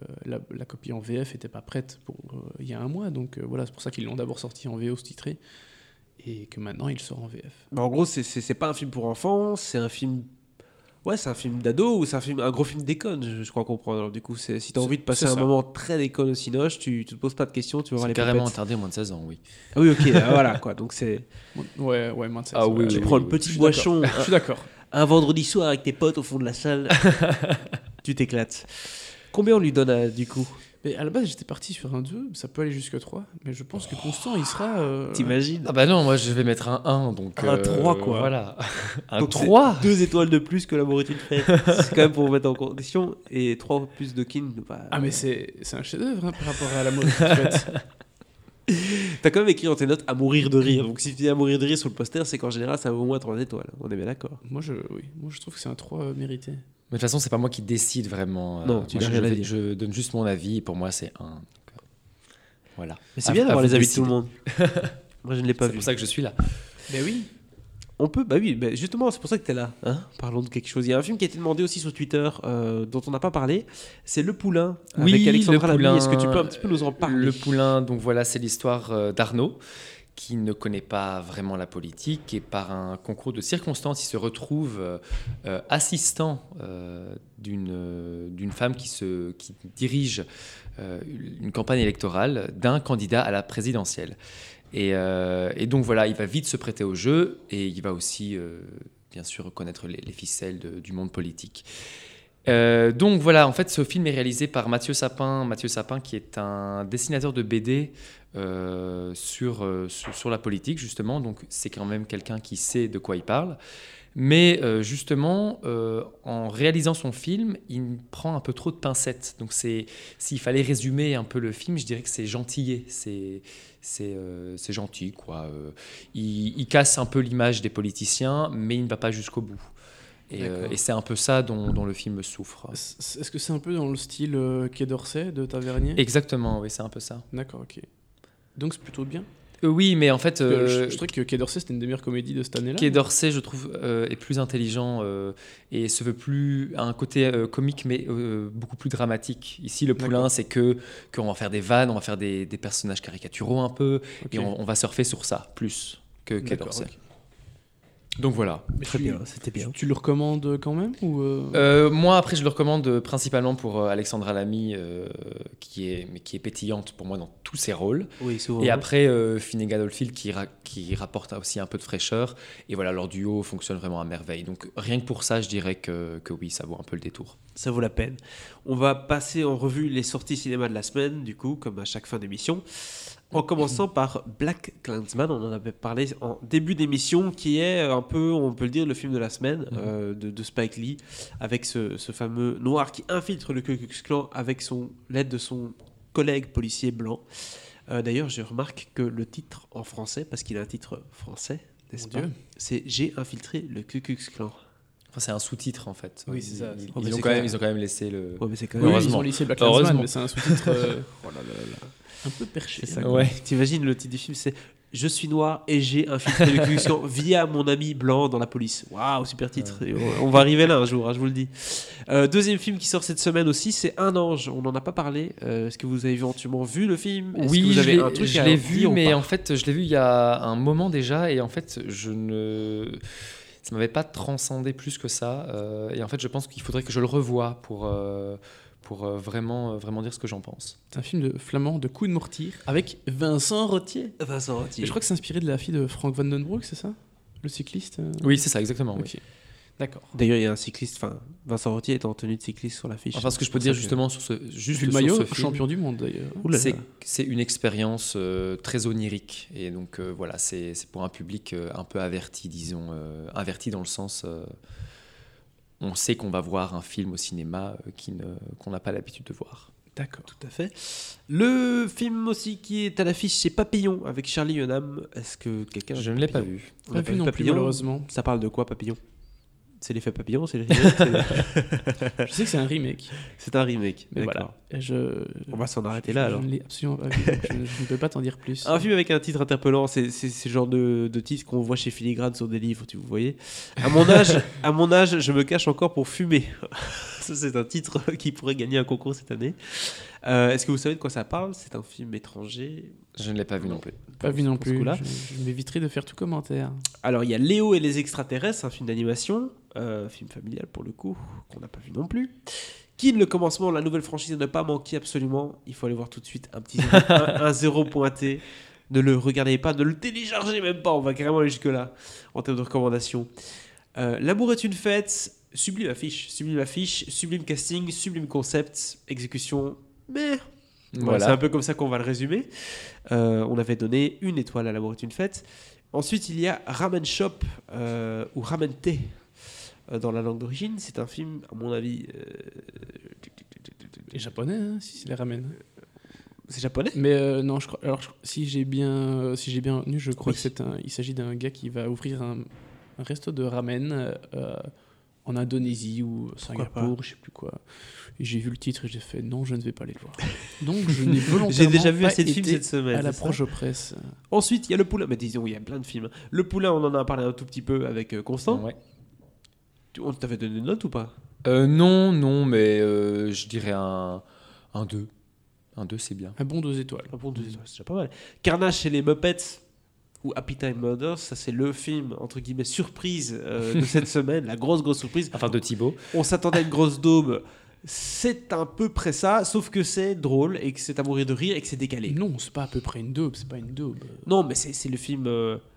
en VF n'était pas prête pour il y a un mois. Donc voilà, c'est pour ça qu'ils l'ont d'abord sorti en VO sous-titré et que maintenant il sort en VF. Bah, en gros, c'est pas un film pour enfants, c'est un film. Ouais, c'est un film d'ado ou c'est un gros film déconne, je crois comprendre. Alors, du coup, si t'as envie de passer c'est un ça. moment très déconne au Cinoche, tu te poses pas de questions, tu vas voir C'est les carrément Muppets. interdit aux moins de 16 ans, oui. Ah oui, ok, voilà quoi. Donc c'est. Ouais, moins de 16. Ah oui, Tu oui, prends oui, le oui. petit Je suis boisson d'accord. Je suis d'accord. un vendredi soir avec tes potes au fond de la salle, tu t'éclates. Combien on lui donne du coup? Mais à la base, j'étais parti sur un 2, ça peut aller jusqu'à 3, mais je pense que Constant, il sera... T'imagines? Ah bah non, moi je vais mettre un 1, donc... Un 3, quoi. Voilà. Un Donc, 3 c'est 2 étoiles de plus que la est une fête. C'est quand même pour vous mettre en condition. Et 3 plus de King. Bah, Ah, mais c'est un chef-d'œuvre hein, par rapport à la mode. En fait. T'as quand même écrit dans tes notes à mourir de rire. Donc si tu dis à mourir de rire sur le poster, c'est qu'en général ça vaut au moins 3 étoiles. On est bien d'accord. Moi, je trouve que c'est un 3 mérité. Mais de toute façon, c'est pas moi qui décide vraiment. Non, tu moi, n'as rien à dire. je donne juste mon avis, et pour moi c'est 1. Voilà. Mais c'est bien d'avoir vous les avis de tout le décider. monde. Moi je ne l'ai pas C'est vu. pour ça que je suis là. Mais oui. On peut, bah oui, bah justement, c'est pour ça que t'es là. Hein. Parlons de quelque chose. Il y a un film qui a été demandé aussi sur Twitter, dont on n'a pas parlé. C'est Le Poulain, Oui, avec Alexandra Le Lamy. Poulain. Est-ce que tu peux un petit peu nous en parler? Le Poulain, donc voilà, c'est l'histoire d'Arnaud, qui ne connaît pas vraiment la politique, et par un concours de circonstances, il se retrouve assistant d'une femme qui dirige une campagne électorale d'un candidat à la présidentielle. Et donc voilà, il va vite se prêter au jeu, et il va aussi, bien sûr, connaître les ficelles du monde politique. Donc voilà, en fait, ce film est réalisé par Mathieu Sapin, qui est un dessinateur de BD sur la politique, justement. Donc c'est quand même quelqu'un qui sait de quoi il parle. Mais justement, en réalisant son film, il prend un peu trop de pincettes. Donc s'il fallait résumer un peu le film, je dirais que c'est gentillet. C'est gentil, quoi. Il casse un peu l'image des politiciens, mais il ne va pas jusqu'au bout. Et c'est un peu ça dont le film souffre. Est-ce que c'est un peu dans le style Quai d'Orsay de Tavernier? Exactement, oui, c'est un peu ça. D'accord, ok. Donc c'est plutôt bien. Oui, mais en fait... Je trouvais que Quai d'Orsay, c'était une des meilleures comédies de cette année-là. Quai d'Orsay, je trouve, est plus intelligent et se veut plus à un côté comique, mais beaucoup plus dramatique. Ici, Le Poulain, D'accord. c'est qu'on va faire des vannes, on va faire des personnages caricaturaux un peu, Ok. et on va surfer sur ça, plus que Quai D'accord, d'Orsay. ok. Donc voilà. Mais Très bien, c'était bien. Tu le recommandes quand même ou Moi, après, je le recommande principalement pour Alexandra Lamy, qui est pétillante pour moi dans tous ses rôles. Oui, souvent. Et après, Finnegan Oldfield qui rapporte aussi un peu de fraîcheur. Et voilà, leur duo fonctionne vraiment à merveille. Donc rien que pour ça, je dirais que oui, ça vaut un peu le détour. Ça vaut la peine. On va passer en revue les sorties cinéma de la semaine, du coup, comme à chaque fin d'émission. En commençant par Black Klansman, on en avait parlé en début d'émission, qui est un peu, on peut le dire, le film de la semaine de Spike Lee, avec ce fameux noir qui infiltre le Ku Klux Klan avec l'aide de son collègue policier blanc. D'ailleurs, je remarque que le titre en français, parce qu'il a un titre français, n'est-ce Mon pas, Dieu. c'est « J'ai infiltré le Ku Klux Klan ». Enfin, c'est un sous-titre en fait. Oui, c'est ça. Oh, mais Ils c'est ont quand même- quand même laissé le. Ouais, mais c'est quand Oui, même... Heureusement. ils ont lissé Black Klansman, Heureusement. mais c'est un sous-titre oh là là là là. Un peu perché. C'est ça, hein. quoi. Ouais. T'imagines le titre du film, c'est Je suis noir et j'ai infiltré le Ku Klux Klan via mon ami blanc dans la police. Waouh, super titre. Et on va arriver là un jour, hein, je vous le dis. Deuxième film qui sort cette semaine aussi, c'est Un ange. On n'en a pas parlé. Est-ce que vous avez éventuellement vu le film? Est-ce que Oui, vous avez je un truc à l'ai dire vu, ou mais pas? en fait, je l'ai vu il y a un moment déjà, et en fait, ça m'avait pas transcendé plus que ça. Et en fait, je pense qu'il faudrait que je le revoie pour vraiment dire ce que j'en pense. C'est un film de flamand de Coup de mortier avec Vincent Rottier. Vincent Rottier. Et je crois que c'est inspiré de la fille de Frank Vandenbroek, c'est ça? Le cycliste Oui, c'est ça, exactement. Ok. D'accord. D'ailleurs, il y a un cycliste, Vincent Rottier est en tenue de cycliste sur l'affiche. Enfin, ce que je peux dire justement sur ce, juste Vu le sur maillot, ce film, champion du monde d'ailleurs. Ouh là là. c'est une expérience très onirique. Et donc voilà, c'est pour un public un peu averti, disons. Averti dans le sens, on sait qu'on va voir un film au cinéma qu'on n'a pas l'habitude de voir. D'accord. Tout à fait. Le film aussi qui est à l'affiche, c'est Papillon avec Charlie Hunnam. Est-ce que quelqu'un... Je ne l'ai pas vu. On Pas a vu non plus, Papillon. malheureusement. Ça parle de quoi, Papillon? C'est l'effet papillon, c'est le remake, Je sais que c'est un remake. c'est un remake. Mais D'accord. voilà. On va s'en arrêter là alors. Je ne l'ai absolument pas vu. Donc je ne peux pas t'en dire plus. Un film avec un titre interpellant, c'est le genre de titre qu'on voit chez Filigrane sur des livres, vous voyez. À mon âge, je me cache encore pour fumer. Ça, c'est un titre qui pourrait gagner un concours cette année. Est-ce que vous savez de quoi ça parle? C'est un film étranger. Je ne l'ai pas vu non plus. Pas vu non Pour ce plus. coup-là. Je m'éviterai de faire tout commentaire. Alors, il y a Léo et les extraterrestres, un film d'animation, film familial pour le coup, qu'on n'a pas vu non plus. Kin, le commencement, la nouvelle franchise à ne pas manquer absolument. Il faut aller voir tout de suite un petit 0, un 0 pointé. Ne le regardez pas, ne le téléchargez même pas. On va carrément aller jusque-là en termes de recommandations. L'amour est une fête. Sublime affiche, sublime casting, sublime concept, exécution. Mais voilà, c'est un peu comme ça qu'on va le résumer. On avait donné 1 étoile à L'amour est une fête. Ensuite, il y a Ramen Shop ou Ramen Te dans la langue d'origine. C'est un film, à mon avis. Les japonais, hein, si c'est les ramen. C'est japonais? Mais non, je crois. Alors, si j'ai bien retenu, je crois Oui. que il s'agit d'un gars qui va ouvrir un resto de ramen en Indonésie ou Singapour, je sais plus quoi. Et j'ai vu le titre et j'ai fait non, je ne vais pas aller le voir. Donc je n'ai volontairement J'ai déjà vu pas assez de films été cette semaine. à c'est l'approche ça presse. Ensuite, il y a Le Poulain. Mais disons, il y a plein de films. Le Poulain, on en a parlé un tout petit peu avec Constant. Ouais. On t'avait donné une note ou pas? Non, mais je dirais un 2. Un 2, c'est bien. Un bon 2 étoiles. Ah bon, 2 étoiles, c'est déjà pas mal. Carnage chez les Muppets ou Happy Time Murders, ça c'est le film entre guillemets surprise de cette semaine, la grosse surprise. Enfin, de Thibaut. On s'attendait à une grosse daube. C'est à peu près ça, sauf que c'est drôle et que c'est à mourir de rire et que c'est décalé. Non, c'est pas à peu près une daube, c'est pas une daube. Non, mais c'est le film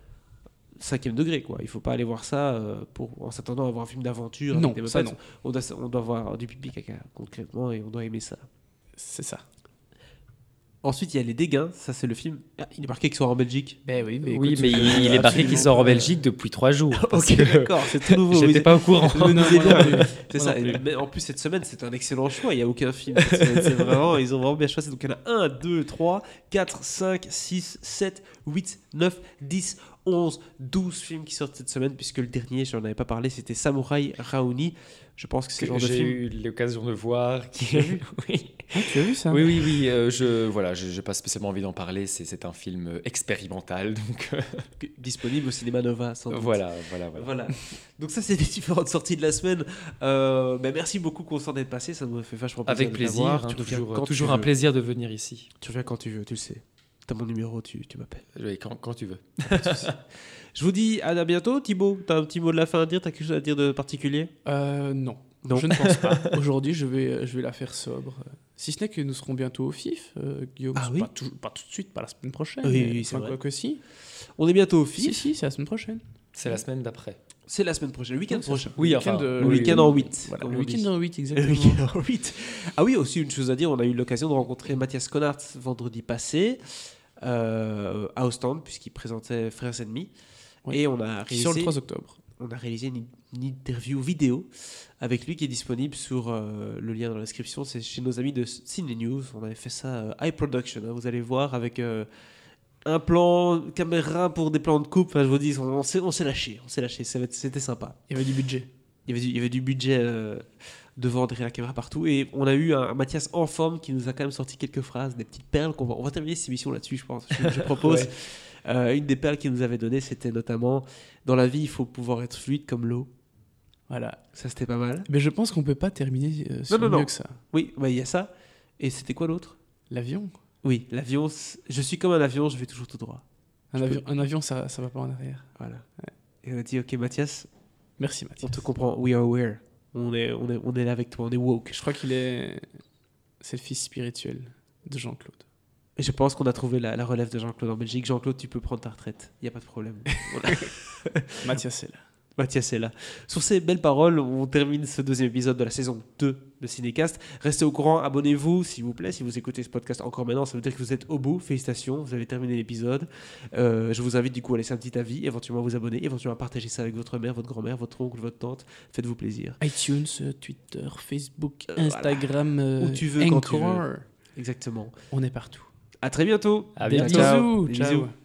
5e degré, quoi. Il faut pas aller voir ça en s'attendant à voir un film d'aventure. Non, avec des ça Muppets. On doit voir du pipi caca concrètement et on doit aimer ça. C'est ça. Ensuite, il y a Les Dégains, ça c'est le film. Ah, il est marqué qu'il sort en Belgique. Ben oui, mais Oui, écoute, mais il est marqué qu'il sort en Belgique depuis 3 jours. parce Ok, que d'accord, c'est tout nouveau. J'étais oui. pas au courant. Je me disais Non, moi bien. non plus. C'est Moi ça. non plus. Mais en plus, cette semaine, c'est un excellent choix. Il n'y a aucun film. Cette semaine. C'est vraiment, ils ont vraiment bien choisi. Donc, il y en a 1, 2, 3, 4, 5, 6, 7, 8, 9, 10, 11, 12 films qui sortent cette semaine, puisque le dernier, je n'en avais pas parlé, c'était Samurai Raoni. Je pense que c'est le genre de J'ai film. eu l'occasion de voir. Tu l'as vu Oui. Ah, tu as vu ça? Oui. J'ai pas spécialement envie d'en parler. C'est un film expérimental, donc Disponible au cinéma Nova. Sans doute. voilà. Voilà. Donc ça, c'est les différentes sorties de la semaine. Merci beaucoup Constant d'être passé. Ça nous a fait vachement plaisir. Avec de plaisir. t'avoir. hein, Tu reviens quand toujours tu un veux. plaisir de venir ici. Tu reviens quand tu veux, tu le sais. T'as mon numéro, tu m'appelles. Oui, quand tu veux. Je vous dis à bientôt. Thibaut, t'as un petit mot de la fin à dire? T'as quelque chose à dire de particulier? Non. Non. Je ne pense pas. Aujourd'hui, je vais la faire sobre. Si ce n'est que nous serons bientôt au FIF, Guillaume. Ah oui. Pas tout de suite, pas la semaine prochaine. Oui, mais, oui, c'est enfin, vrai. quoi que si. On est bientôt au Si, FIF. si, c'est la semaine prochaine. C'est la semaine d'après. C'est la semaine prochaine, le week-end Oui, c'est prochain. Oui, Le enfin, week-end, le week-end en 8. Voilà, comme le on dit. week-end en 8, Le exactement. week-end en 8. Ah oui, aussi une chose à dire, on a eu l'occasion de rencontrer Mathias Connard vendredi passé à Ostende, puisqu'il présentait Frères Ennemis. Oui. Et on a réalisé, Sur le 3 octobre. on a réalisé une interview vidéo avec lui qui est disponible sur le lien dans la description. C'est chez nos amis de Ciné News. On avait fait ça iProduction. Vous allez voir avec un plan caméra pour des plans de coupe. Enfin, je vous dis, on s'est lâché. C'était sympa. Il y avait du budget. Il y avait du budget devant, derrière la caméra, partout. Et on a eu un Mathias en forme qui nous a quand même sorti quelques phrases, des petites perles. On va terminer cette émission là-dessus, je pense. Je propose. Ouais. Une des perles qu'il nous avait données, c'était notamment dans la vie, il faut pouvoir être fluide comme l'eau. Voilà. Ça, c'était pas mal. Mais je pense qu'on peut pas terminer sur Non, mieux non. que ça. Oui, il y a ça. Et c'était quoi l'autre? L'avion. Oui, l'avion. Je suis comme un avion, je vais toujours tout droit. Un avion, ça va pas en arrière. Voilà. Et on a dit, ok, Mathias, Merci, on Mathias. te comprend. We are aware. On est là avec toi, on est woke. Je crois c'est le fils spirituel de Jean-Claude. Et je pense qu'on a trouvé la relève de Jean-Claude en Belgique. Jean-Claude, tu peux prendre ta retraite. Il n'y a pas de problème. Voilà. Mathias est là. Mathias est là. Sur ces belles paroles, on termine ce deuxième épisode de la saison 2 de Cinécast. Restez au courant, abonnez-vous s'il vous plaît. Si vous écoutez ce podcast encore maintenant, ça veut dire que vous êtes au bout. Félicitations, vous avez terminé l'épisode. Je vous invite du coup à laisser un petit avis, éventuellement à vous abonner, éventuellement à partager ça avec votre mère, votre grand-mère, votre oncle, votre tante. Faites-vous plaisir. iTunes, Twitter, Facebook, Instagram, Où tu veux, quand tu Anchor. veux. Exactement. On est partout. À très bientôt. À Des bientôt. Ciao. bisous. Des Ciao. bisous.